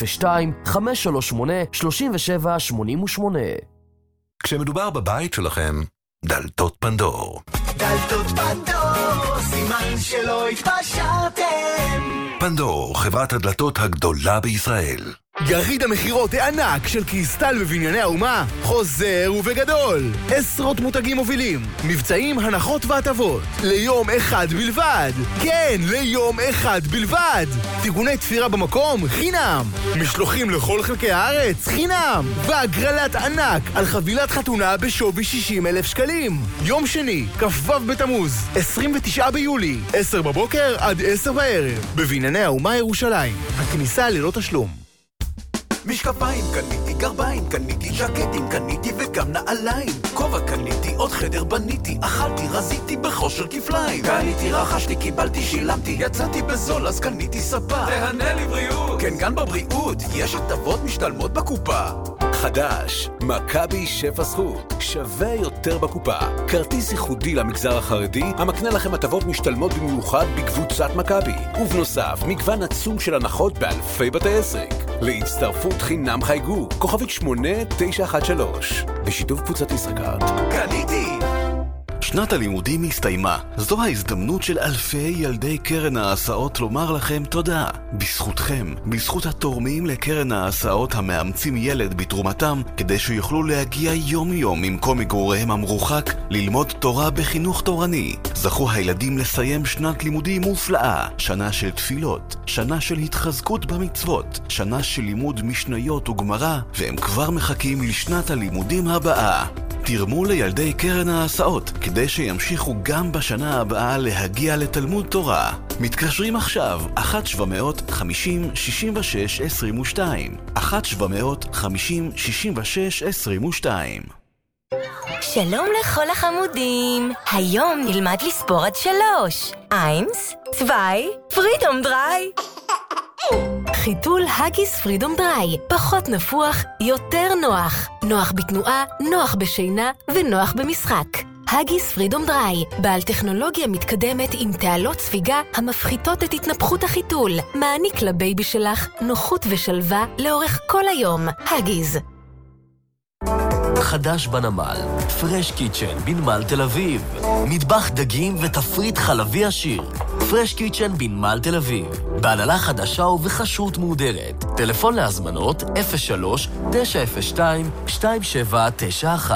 02-538-3788. כשמדובר בבית שלכם, דלתות פנדור. דלתות פנדור, סימן שלא התפשרתם. פנדור, חברת הדלתות הגדולה בישראל. יריד המחירות הענק של קריסטל בבנייני האומה חוזר ובגדול. עשרות מותגים מובילים, מבצעים, הנחות והטבות ליום אחד בלבד. כן, ליום אחד בלבד. תיקוני תפירה במקום חינם, משלוחים לכל חלקי הארץ חינם, והגרלת ענק על חבילת חתונה בשווי 60,000 שקלים. יום שני, כ"ו בתמוז, 29 ביולי, 10 בבוקר עד 10 בערב, בבנייני האומה ירושלים. הכניסה ללא תשלום. משקפיים קניתי, גרביים קניתי, ז'קטים קניתי וגם נעליים. כובע קניתי, עוד חדר בניתי, אכלתי, רזיתי בחושר כפליים. קניתי, רכשתי, קיבלתי, שילמתי, יצאתי בזול אז קניתי ספה. תהנה לי בריאות. כן, גם בבריאות יש הטבות משתלמות בקופה. חדש, מכבי שפע זכות, שווה יותר בקופה. כרטיס ייחודי למגזר החרדי, המקנה לכם הטבות משתלמות במיוחד בקבוצת מכבי. ובנוסף, מגוון עצום של הנחות באלפי בתי עסק. להצטרפות חינם חייגו, כוכבית 8913, בשיתוף קבוצת ישראכרט. קניתי! שנת הלימודים הסתיימה. זו ההזדמנות של אלפי ילדי קרן ההסעות לומר לכם תודה. בזכותכם, בזכות התורמים לקרן ההסעות המאמצים ילד בתרומתם, כדי שיוכלו להגיע יום-יום ממקום מגוריהם המרוחק, ללמוד תורה בחינוך תורני. זכו הילדים לסיים שנת לימודים מופלאה, שנה של תפילות, שנה של התחזקות במצוות, שנה של לימוד משניות וגמרא, והם כבר מחכים לשנת הלימודים הבאה. תרמו לילדי קרן ההסעות, כדי שימשיכו גם בשנה הבאה להגיע לתלמוד תורה. מתקשרים עכשיו, 1-750-66-22. 1-750-66-22. שלום לכל החמודים. היום נלמד לספור עד 3. 1, 2, פרידום דריי. חיתול הגיס פרידום דריי, פחות נפוח, יותר נוח. נוח בתנועה, נוח בשינה ונוח במשחק. הגיס פרידום דריי, בעל טכנולוגיה מתקדמת עם תעלות ספיגה המפחיתות את התנפחות החיתול. מעניק לבייבי שלך נוחות ושלווה לאורך כל היום. הגיז. חדש בנמל, פרש קיצ'ן בנמל תל אביב. מטבח דגים ותפריט חלבי עשיר. פרש קיצ'ן בנמל תל אביב. בהנהלה חדשה ובחשרות מודרת. טלפון להזמנות 03-902-2791.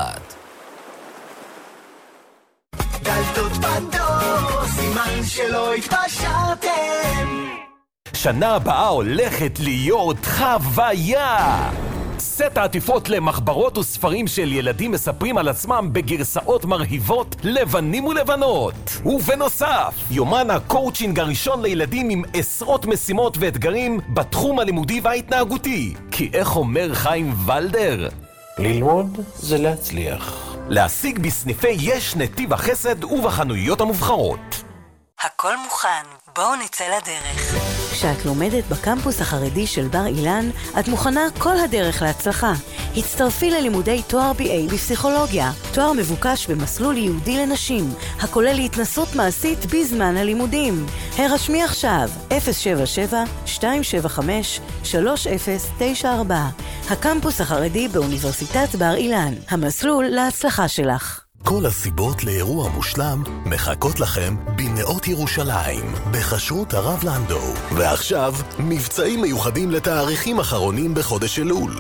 דלתות פנדור, סימן שלא התפשרתם. שנה הבאה הולכת להיות חוויה! סט העטיפות למחברות וספרים של ילדים מספרים על עצמם בגרסאות מרהיבות, לבנים ולבנות. ובנוסף, יומן הקואוצ'ינג הראשון לילדים עם עשרות משימות ואתגרים בתחום הלימודי וההתנהגותי. כי איך אומר חיים ולדר? ללמוד זה להצליח. להשיג בסניפי יש נתיב החסד ובחנויות המובחרות. הכל מוכן, בואו נצא לדרך. כשאת לומדת בקמפוס החרדי של בר אילן, את מוכנה כל הדרך להצלחה. הצטרפי ללימודי תואר BA בפסיכולוגיה, תואר מבוקש במסלול ייעודי לנשים, הכולל התנסות מעשית בזמן הלימודים. הרשמי עכשיו, 077-277-277. הקמפוס החרדי באוניברסיטת בר אילן, המסלול להצלחה שלך. כל הסיבות לאירוע מושלם מחכות לכם בנאות ירושלים, בחשרות הרב לנדו. ועכשיו, מבצעים מיוחדים לתאריכים אחרונים בחודש אלול.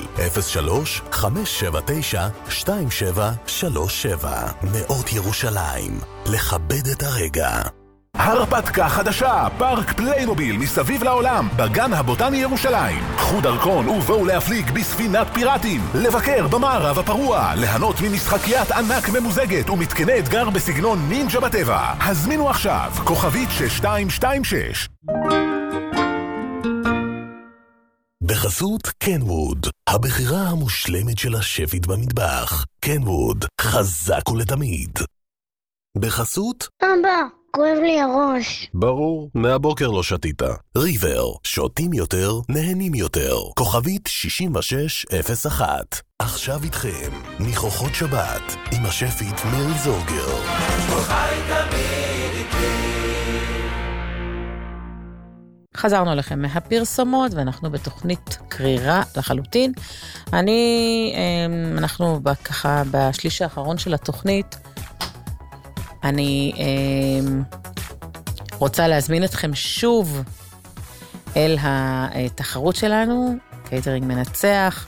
03-579-2737. נאות ירושלים. לכבד את הרגע. הרפתקה חדשה, פארק פליימוביל מסביב לעולם, בגן הבוטני ירושלים. קחו דרכון ובואו להפליג בספינת פיראטים, לבקר במערב הפרוע, ליהנות ממשחקיית ענק ממוזגת ומתקני אתגר בסגנון נינג'ה בטבע. הזמינו עכשיו, כוכבית 6226. בחסות קנווד, הבחירה המושלמת של השפית במטבח. קנווד, חזק ולתמיד. בחסות אבא, כואב לי הראש. ברור, מהבוקר לא שתית. ריבר, שותים יותר, נהנים יותר. כוכבית 6601. עכשיו איתכם, ניחוחות שבת, עם השפית מירי זורגר. חי תמיד איתי. חזרנו לכם מהפרסומות, ואנחנו בתוכנית קרירה לחלוטין. אנחנו ככה בשליש האחרון של התוכנית, אני רוצה להזמין אתכם שוב אל התחרות שלנו, קייטרינג מנצח.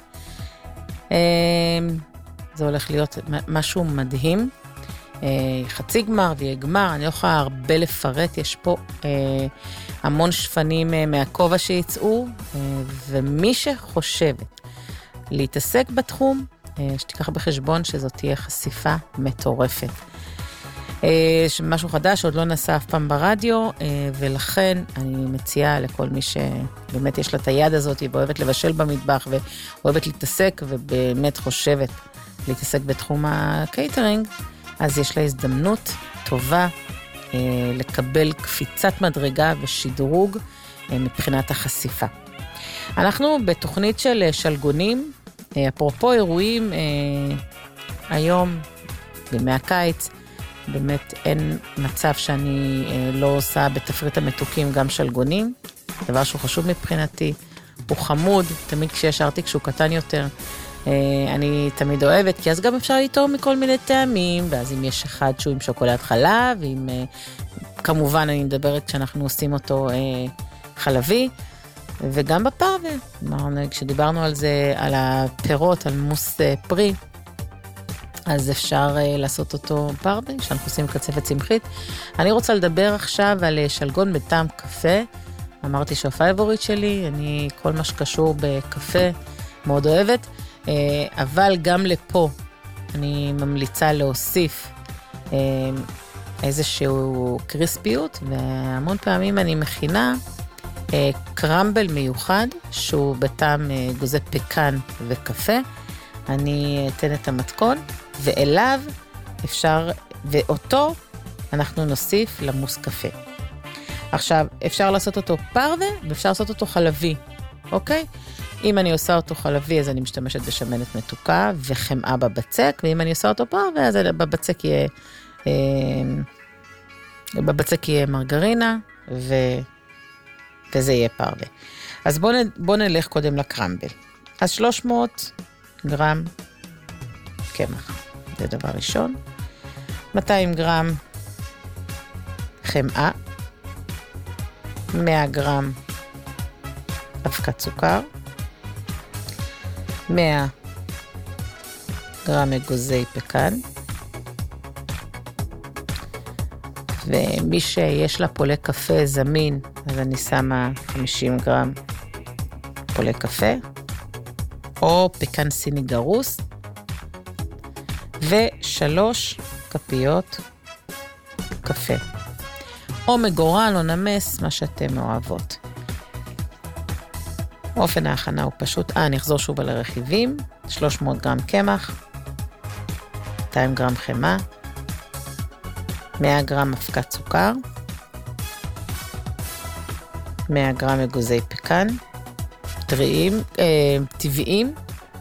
זה הולך להיות משהו מדהים. חצי גמר ויהיה גמר, אני לא יכולה הרבה לפרט, יש פה המון שפנים מהכובע שיצאו, ומי שחושבת להתעסק בתחום, שתיקח בחשבון שזאת תהיה חשיפה מטורפת. משהו חדש, עוד לא נעשה אף פעם ברדיו, ולכן אני מציעה לכל מי שבאמת יש לה את היד הזאת, ואוהבת לבשל במטבח, ואוהבת להתעסק, ובאמת חושבת להתעסק בתחום הקייטרינג, אז יש לה הזדמנות טובה לקבל קפיצת מדרגה ושדרוג מבחינת החשיפה. אנחנו בתוכנית של שלגונים, אפרופו אירועים, היום, בימי הקיץ, באמת אין מצב שאני לא עושה בתפריט המתוקים גם שלגונים, דבר שהוא חשוב מבחינתי, הוא חמוד, תמיד כשיש ארטיק שהוא קטן יותר, אני תמיד אוהבת, כי אז גם אפשר ליטום מכל מיני טעמים, ואז אם יש אחד שהוא עם שוקולד חלב, ועם, כמובן אני מדברת כשאנחנו עושים אותו חלבי, וגם בפרווה, כשדיברנו על זה, על הפירות, על מוס פרי, אז אפשר לעשות אותו פרווה, שאנחנו עושים קצפת צמחית. אני רוצה לדבר עכשיו על שלגון בטעם קפה, אמרתי שהפייבורית שלי, אני כל מה שקשור בקפה מאוד אוהבת, אבל גם לפה אני ממליצה להוסיף איזשהו קריספיות, והמון פעמים אני מכינה קרמבל מיוחד, שהוא בטעם גוזי פקן וקפה. אני אתן את המתכון, ואליו אפשר, ואותו אנחנו נוסיף למוס קפה. עכשיו, אפשר לעשות אותו פרווה, ואפשר לעשות אותו חלבי, אוקיי? אם אני עושה אותו חלבי, אז אני משתמשת בשמנת מתוקה וחמאה בבצק, ואם אני עושה אותו פרווה, אז בבצק יהיה מרגרינה, וזה יהיה פרווה. אז בואו נלך קודם לקרמבל. אז 300 גרם קמח, זה דבר ראשון. 200 גרם חמאה, 100 גרם אבקת סוכר, 100 גרם אגוזי פקן, ומי שיש לה פולה קפה זמין, אז אני שמה 50 גרם פולה קפה, או פקן סיני גרוס, ו3 כפיות קפה. או מגורן או נמס, מה שאתם אוהבות. אופן ההכנה הוא פשוט, אני אחזור שוב על הרכיבים, 300 גרם קמח, 200 גרם חמאה, 100 גרם אבקת סוכר, 100 גרם אגוזי פקן, טבעיים,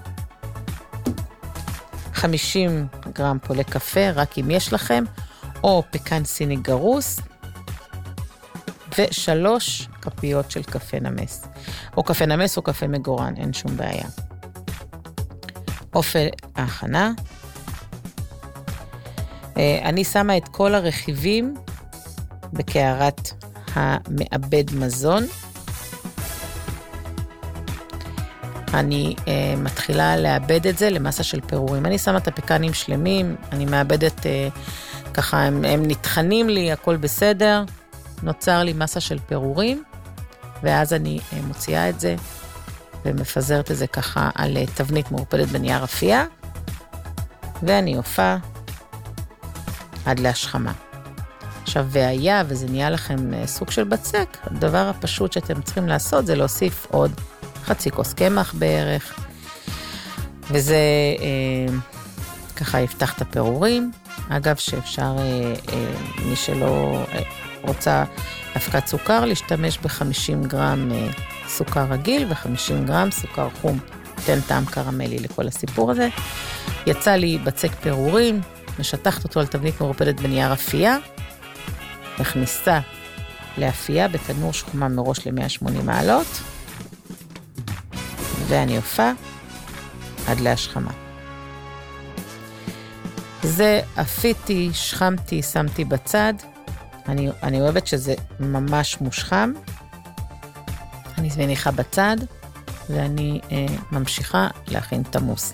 50 גרם פולה קפה, רק אם יש לכם, או פקן סיני גרוס, ו3 כפיות של קפה נמס. או קפה נמס או קפה מגורן, אין שום בעיה. אופן ההכנה. אני שמה את כל הרכיבים בקערת המעבד מזון. אני מתחילה לעבד את זה למסה של פירורים. אני שמה את הפקנים שלמים, אני מעבדת ככה, הם נתחנים לי, הכל בסדר, נוצר לי מסה של פירורים, ואז אני מוציאה את זה, ומפזרת את זה ככה על תבנית מעורפדת בנייר אפייה, ואני אופה עד להשחמה. עכשיו, והיה, וזה נהיה לכם סוג של בצק, הדבר הפשוט שאתם צריכים לעשות זה להוסיף עוד חצי כוס קמח בערך, וזה ככה יפתח את הפירורים. אגב, שאפשר, מי שלא רוצה אבקת סוכר, להשתמש ב-50 גרם סוכר רגיל ו-50 גרם סוכר חום. תן טעם קרמלי לכל הסיפור הזה. יצא לי בצק פירורים, משטחת אותו על תבנית מעורפדת בנייר אפייה, מכניסה לאפייה בתנור שחומה מראש ל-180 מעלות, ואני אופה עד להשחמה. זה אפיתי, שחמתי, שמתי בצד. אני אוהבת שזה ממש מושחם. אני מניחה בצד, ואני ממשיכה להכין את המוס.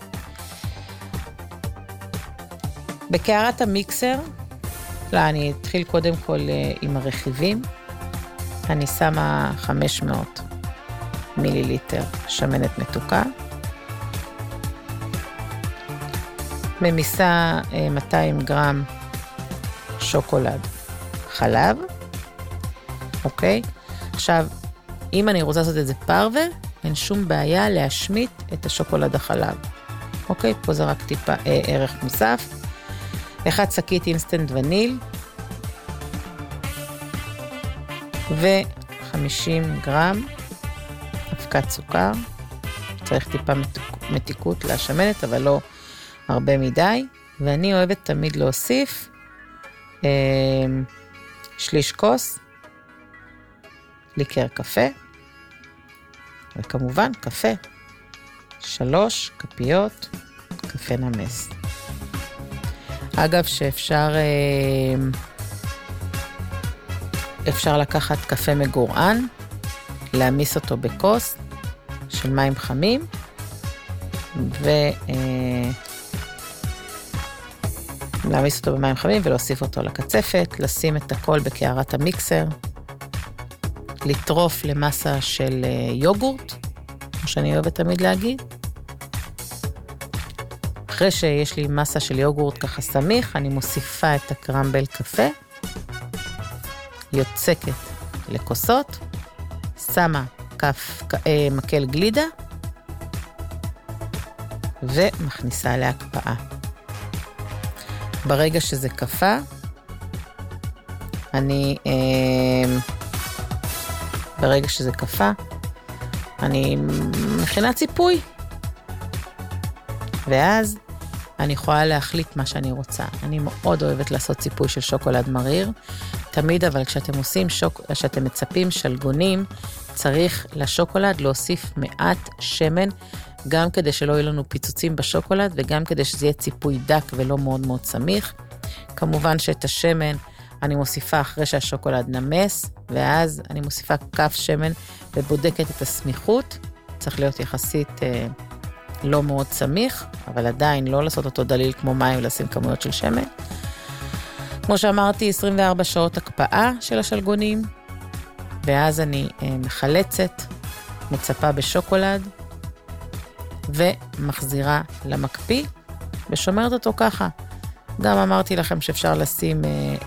בקערת המיקסר, אני אתחיל קודם כל עם הרכיבים. אני שמה 500 מיליליטר שמנת מתוקה. ממיסה 200 גרם שוקולד חלב. אוקיי? עכשיו, אם אני רוצה לעשות את זה פרווה, אין שום בעיה להשמיט את השוקולד החלב. אוקיי? פה זה רק טיפה ערך מוסף. 1 שקית אינסטנט וניל. ו50 גרם אבקת סוכר. צריך טיפה מתיקות להשמנת, אבל לא הרבה מדי. ואני אוהבת תמיד להוסיף שליש כוס ליקר קפה, וכמובן קפה, 3 כפיות קפה נמס. אגב, שאפשר לקחת קפה מגורען, להמיס אותו בכוס של מים חמים, להמיס אותו במים חמים ולהוסיף אותו לקצפת, לשים את הכל בקערת המיקסר, לטרוף למסה של יוגורט, כמו שאני אוהבת תמיד להגיד. אחרי שיש לי מסה של יוגורט ככה סמיך, אני מוסיפה את הקרמבל קפה, יוצקת לכוסות, שמה מקל גלידה, ומכניסה להקפאה. ברגע שזה קפה, אני מכינה ציפוי. ואז אני יכולה להחליט מה שאני רוצה. אני מאוד אוהבת לעשות ציפוי של שוקולד מריר. תמיד, אבל כשאתם מצפים שלגונים, צריך לשוקולד להוסיף מעט שמן, גם כדי שלא יהיו לנו פיצוצים בשוקולד, וגם כדי שזה יהיה ציפוי דק ולא מאוד מאוד סמיך. כמובן שאת השמן אני מוסיפה אחרי שהשוקולד נמס, ואז אני מוסיפה כף שמן ובודקת את הסמיכות. צריך להיות יחסית לא מאוד סמיך, אבל עדיין לא לעשות אותו דליל כמו מים ולשים כמויות של שמן. כמו שאמרתי, 24 שעות הקפאה של השלגונים, ואז אני מחלצת, מצפה בשוקולד, ומחזירה למקפיא, ושומרת אותו ככה. גם אמרתי לכם שאפשר לשים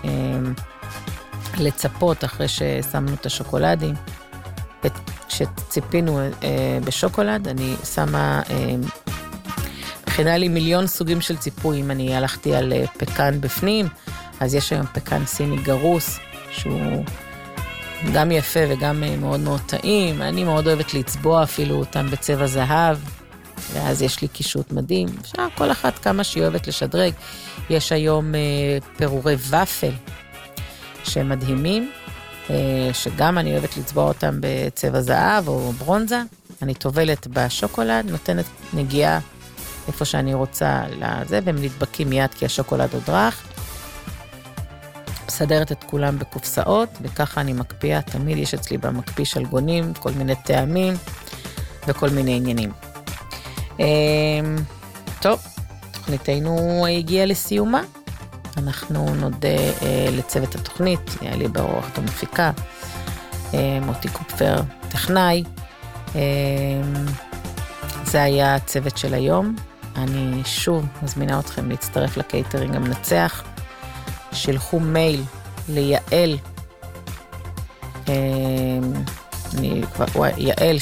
לצפות אחרי ששמנו את השוקולדים. כשציפינו בשוקולד, אני שמה, מכינה לי מיליון סוגים של ציפוי. אם אני הלכתי על פקן בפנים, אז יש היום פקן סיני גרוס, שהוא גם יפה וגם מאוד מאוד טעים. אני מאוד אוהבת לצבוע אפילו אותם בצבע זהב, ואז יש לי קישוט מדהים. אפשר כל אחת כמה שהיא אוהבת לשדרג. יש היום פירורי ופל שהם מדהימים. שגם אני אוהבת לצבוע אותם בצבע זהב או ברונזה. אני טובלת בשוקולד, נותנת נגיעה איפה שאני רוצה לזה, והם נדבקים מיד כי השוקולד עוד רך. מסדרת את כולם בקופסאות, וככה אני מקפיאה, תמיד יש אצלי במקפיא שלגונים, כל מיני טעמים וכל מיני עניינים. טוב, תוכניתנו הגיעה לסיומה. אנחנו נודה לצוות התוכנית, יעלי ברוח המפיקה, מוטי קופפר, טכנאי. זה היה הצוות של היום. אני שוב מזמינה אתכם להצטרף לקייטרינג המנצח. שלחו מייל ליעל, יעל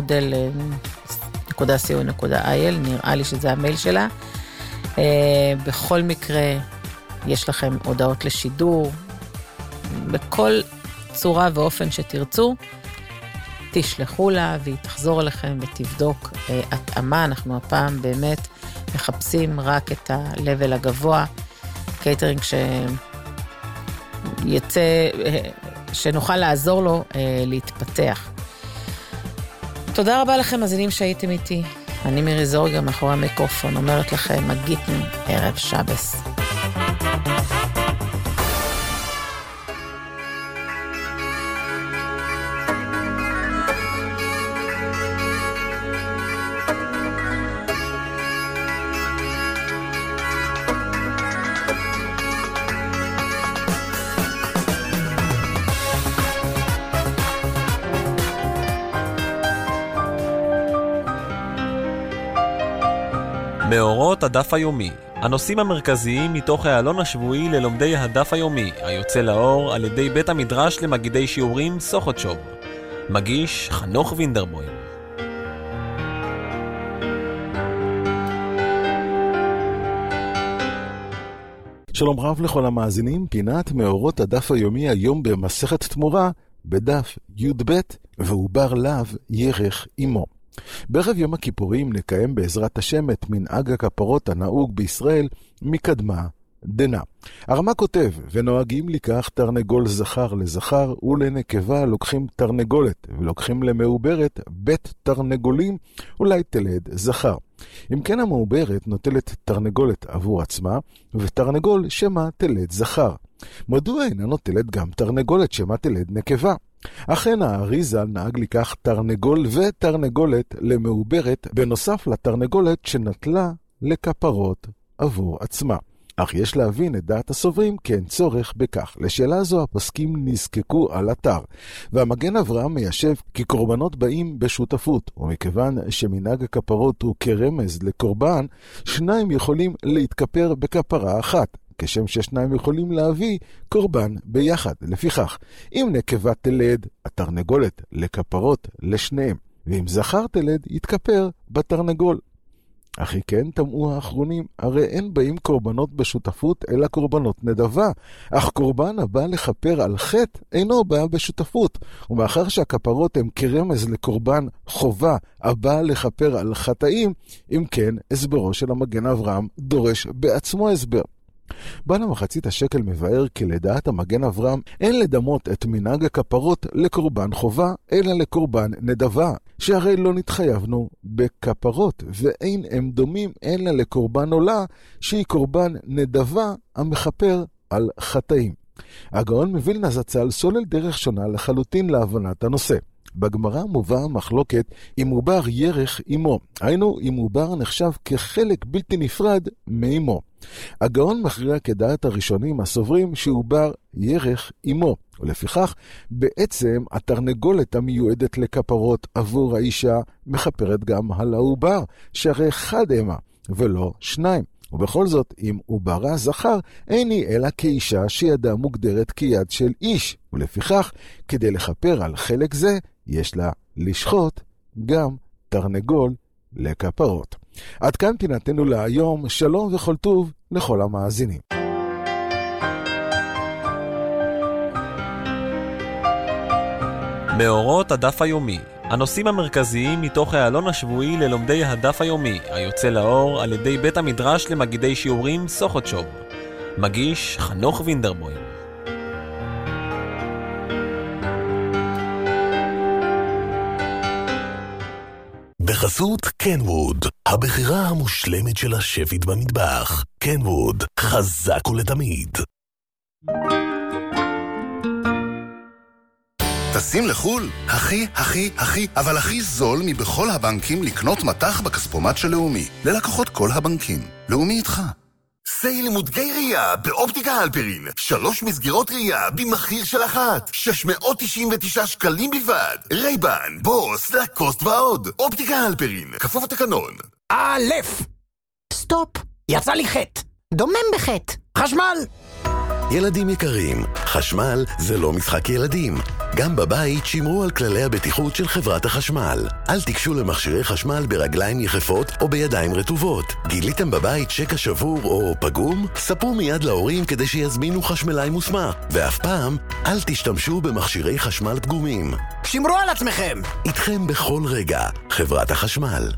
שטרודל.co.il, נראה לי שזה המייל שלה. בכל מקרה, יש לכם הודעות לשידור, בכל צורה ואופן שתרצו, תשלחו לה והיא תחזור אליכם ותבדוק התאמה. אנחנו הפעם באמת מחפשים רק את הלבל הגבוה, קייטרינג שיצא, שנוכל לעזור לו להתפתח. תודה רבה לכם, מאזינים שהייתם איתי. אני מירי זורגה מאחורי המיקרופון, אומרת לכם, מגיטן, ערב שבס. מאורות הדף היומי, הנושאים המרכזיים מתוך העלון השבועי ללומדי הדף היומי, היוצא לאור על ידי בית המדרש למגידי שיעורים סוחוטשוב. מגיש חנוך וינדרבוים. שלום רב לכל המאזינים, פינת מאורות הדף היומי היום במסכת תמורה, בדף י"ב, ועובר לאו ירך עמו. בערב יום הכיפורים נקיים בעזרת השם את מנהג הכפרות הנהוג בישראל מקדמה דנה. הרמה כותב, ונוהגים לקח תרנגול זכר לזכר, ולנקבה לוקחים תרנגולת, ולוקחים למעוברת בית תרנגולים, אולי תלד זכר. אם כן המעוברת נוטלת תרנגולת עבור עצמה, ותרנגול שמה תלד זכר. מדוע אינה נוטלת גם תרנגולת שמה תלד נקבה? אכן האריזה נהג לקח תרנגול ותרנגולת למעוברת, בנוסף לתרנגולת שנטלה לכפרות עבור עצמה. אך יש להבין את דעת הסוברים כי אין צורך בכך. לשאלה זו הפוסקים נזקקו על אתר, והמגן אברהם מיישב כי קורבנות באים בשותפות, ומכיוון שמנהג הכפרות הוא כרמז לקורבן, שניים יכולים להתכפר בכפרה אחת, כשם ששניים יכולים להביא קורבן ביחד. לפיכך, אם נקבה תלד, התרנגולת לכפרות לשניהם, ואם זכר תלד, יתכפר בתרנגול. אחי כן תמעו האחרונים, הרי אין באים קורבנות בשותפות אלא קורבנות נדבה, אך קורבן הבא לכפר על חטא אינו בא בשותפות, ומאחר שהכפרות הם כרמז לקורבן חובה הבא לכפר על חטאים, אם כן הסברו של המגן אברהם דורש בעצמו הסבר. בן המחצית השקל מבאר כי לדעת המגן אברהם אין לדמות את מנהג הכפרות לקורבן חובה אלא לקורבן נדבה, שהרי לא נתחייבנו בכפרות, ואין הם דומים אלא לקורבן עולה שהיא קורבן נדבה המחפר על חטאים. הגאון מווילנה זצ"ל סולל דרך שונה לחלוטין להבנת הנושא. בגמרא מובא מחלוקת אם עובר ירך עמו, היינו אם עובר נחשב כחלק בלתי נפרד מעמו. הגאון מכריע כדעת הראשונים הסוברים שעובר ירך עמו, ולפיכך בעצם התרנגולת המיועדת לכפרות עבור האישה מחפרת גם על העובר, שהרי אחד אמה ולא שניים. ובכל זאת, אם עוברה זכר, איני אלא כאישה שידה מוגדרת כיד של איש, ולפיכך, כדי לכפר על חלק זה, יש לה לשחוט גם תרנגול לכפרות. עד כאן פינתנו להיום, שלום וכל טוב לכל המאזינים. מאורות הדף היומי, הנושאים המרכזיים מתוך העלון השבועי ללומדי הדף היומי, היוצא לאור על ידי בית המדרש למגידי שיעורים סוחוטשוב. מגיש חנוך וינדרבוים. בחסות קנווד, הבחירה המושלמת של השפית במטבח. קנווד, חזק ולתמיד. טסים לחול? הכי, אבל הכי זול מבכל הבנקים לקנות מטח בכספומט של לאומי. ללקוחות כל הבנקים. לאומי איתך. סייל מודגי ראייה באופטיקה הלפרין. 3 מסגרות ראייה במחיר של 1. 699 שקלים בלבד. רייבן, בוס, לקוסט ועוד. אופטיקה הלפרין, כפוף התקנון. סטופ, יצא לי חטא. דומם בחטא. חשמל. ילדים יקרים, חשמל זה לא משחק ילדים. גם בבית שמרו על כללי הבטיחות של חברת החשמל. אל תיגשו למכשירי חשמל ברגליים יחפות או בידיים רטובות. גיליתם בבית שקע שבור או פגום? ספרו מיד להורים כדי שיזמינו חשמלאי מוסמך. ואף פעם, אל תשתמשו במכשירי חשמל פגומים. שמרו על עצמכם. איתכם בכל רגע, חברת החשמל.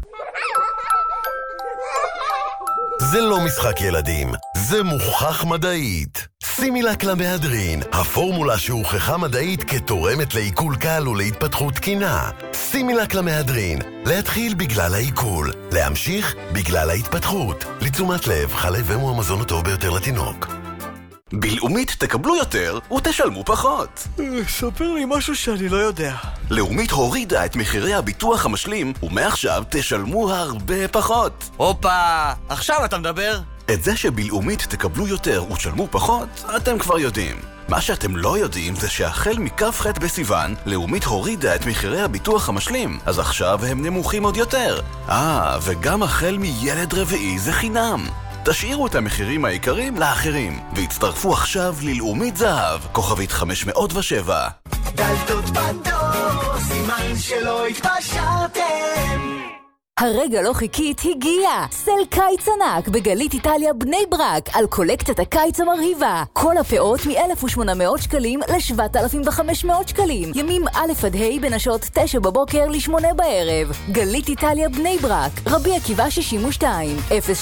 זה לא משחק ילדים, זה מוכח מדעית. סימילק למהדרין, הפורמולה שהוכחה מדעית כתורמת לעיכול קל ולהתפתחות תקינה. סימילק למהדרין, להתחיל בגלל העיכול, להמשיך בגלל ההתפתחות. לתשומת לב, חלב אם הוא המזון הטוב ביותר לתינוק. בלאומית תקבלו יותר ותשלמו פחות. ספר לי משהו שאני לא יודע. לאומית הורידה את מחירי הביטוח המשלים, ומעכשיו תשלמו הרבה פחות. הופה, עכשיו אתה מדבר? את זה שבלאומית תקבלו יותר ותשלמו פחות, אתם כבר יודעים. מה שאתם לא יודעים זה שהחל מכ"ח בסיוון, לאומית הורידה את מחירי הביטוח המשלים, אז עכשיו הם נמוכים עוד יותר. וגם החל מילד רביעי זה חינם. תשאירו את המחירים העיקריים לאחרים, והצטרפו עכשיו ללאומית זהב, כוכבית 507. דלתות פנדור, סימן שלא התפשרתם. הרגע לא חיכית הגיע! סל קיץ ענק בגלית איטליה בני ברק על קולקציית הקיץ המרהיבה. כל הפאות מ-1,800 שקלים ל-7,500 שקלים. ימים א' עד ה' בין השעות 9 בבוקר ל-8 בערב. גלית איטליה בני ברק, רבי עקיבא 62,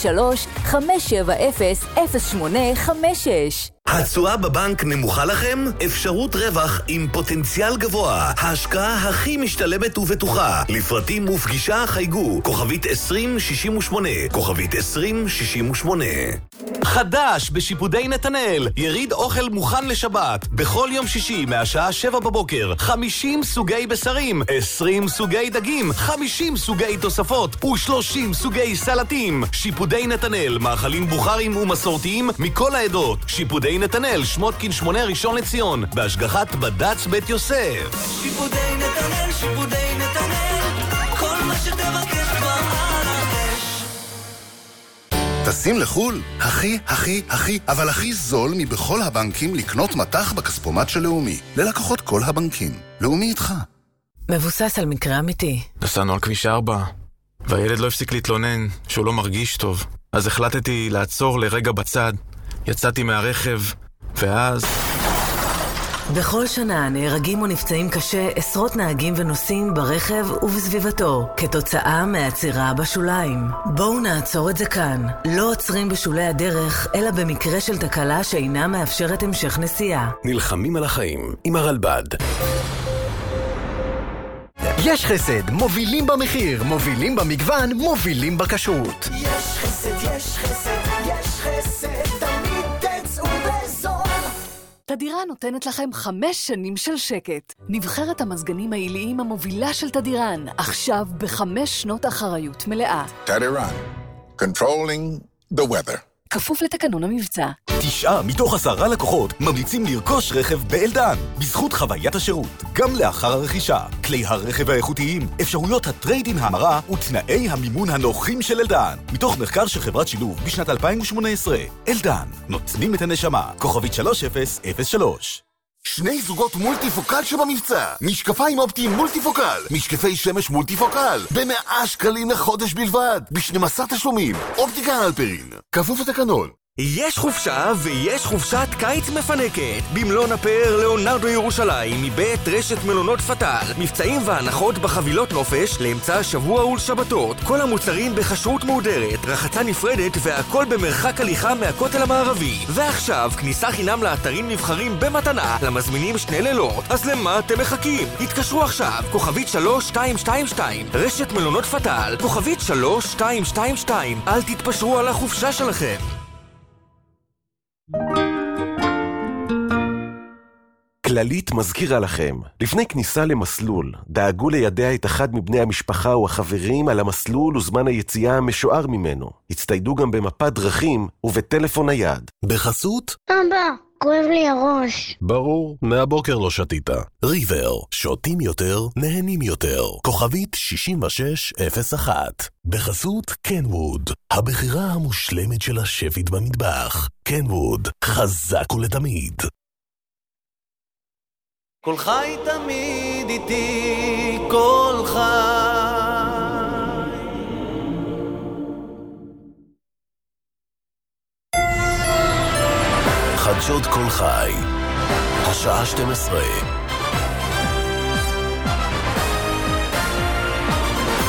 03-570-0856. התשואה בבנק נמוכה לכם? אפשרות רווח עם פוטנציאל גבוה. ההשקעה הכי משתלמת ובטוחה. לפרטים ופגישה חייגו. כוכבית 2068. כוכבית 2068. חדש בשיפודי נתנאל. יריד אוכל מוכן לשבת. בכל יום שישי מהשעה 7 בבוקר. 50 סוגי בשרים. 20 סוגי דגים. 50 סוגי תוספות. ו30 סוגי סלטים. שיפודי נתנאל. מאכלים בוכרים ומסורתיים מכל העדות. שיפודי נתנאל, שמותקין 8 ראשון לציון, בהשגחת בד"ץ בית יוסף. שיפודי נתנאל, שיפודי נתנאל, כל מה שתבקש כבר על האש. טסים לחול? הכי, אבל הכי זול מבכל הבנקים לקנות מטח בכספומט של לאומי. ללקוחות כל הבנקים. לאומי איתך. מבוסס על מקרה אמיתי. נסענו על כביש 4, והילד לא הפסיק להתלונן שהוא לא מרגיש טוב. אז החלטתי לעצור לרגע בצד. יצאתי מהרכב, ואז... בכל שנה נהרגים או נפצעים קשה עשרות נהגים ונוסעים ברכב ובסביבתו, כתוצאה מהעצירה בשוליים. בואו נעצור את זה כאן. לא עוצרים בשולי הדרך, אלא במקרה של תקלה שאינה מאפשרת המשך נסיעה. נלחמים על החיים עם הרלב"ד. יש חסד, מובילים במחיר, מובילים במגוון, מובילים בכשרות. יש חסד, יש חסד, יש חסד, תמיד תצאו בזול. תדירה נותנת לכם 5 שנים של שקט. נבחרת המזגנים העיליים המובילה של תדירן, עכשיו ב5 שנות אחריות מלאה. תדירן, controlling the weather. כפוף לתקנון המבצע. 9 מתוך 10 לקוחות ממליצים לרכוש רכב באלדן, בזכות חוויית השירות, גם לאחר הרכישה, כלי הרכב האיכותיים, אפשרויות הטרייד-אין המרה ותנאי המימון הנוחים של אלדן. מתוך מחקר של חברת שילוב בשנת 2018, אלדן, נותנים את הנשמה, כוכבית 3003. 2 זוגות מולטיפוקל שבמבצע. משקפיים אופטיים מולטיפוקל. משקפי שמש מולטיפוקל. ב100 שקלים לחודש בלבד. ב12 תשלומים. אופטיקה הלפרין. כפוף לתקנון. יש חופשה ויש חופשת קיץ מפנקת. במלון הפאר ליאונרדו ירושלים מבית רשת מלונות פטל. מבצעים והנחות בחבילות נופש לאמצע השבוע ולשבתות. כל המוצרים בכשרות מהודרת, רחצה נפרדת והכל במרחק הליכה מהכותל המערבי. ועכשיו כניסה חינם לאתרים נבחרים במתנה למזמינים 2 לילות. אז למה אתם מחכים? התקשרו עכשיו, כוכבית 3222, רשת מלונות פטל, כוכבית 3222. אל תתפשרו על החופשה שלכם. כללית מזכירה לכם, לפני כניסה למסלול, דאגו לידע את אחד מבני המשפחה או החברים על המסלול וזמן היציאה המשוער ממנו. הצטיידו גם במפת דרכים ובטלפון נייד. בחסות? אבא, כואב לי הראש. ברור, מהבוקר לא שתית. ריבר, שותים יותר, נהנים יותר. כוכבית 6601. בחסות קנווד, הבחירה המושלמת של השפית במטבח. קנווד, חזק ולתמיד. כל חי תמיד איתי, כל חי. חדשות כל חי, השעה 12.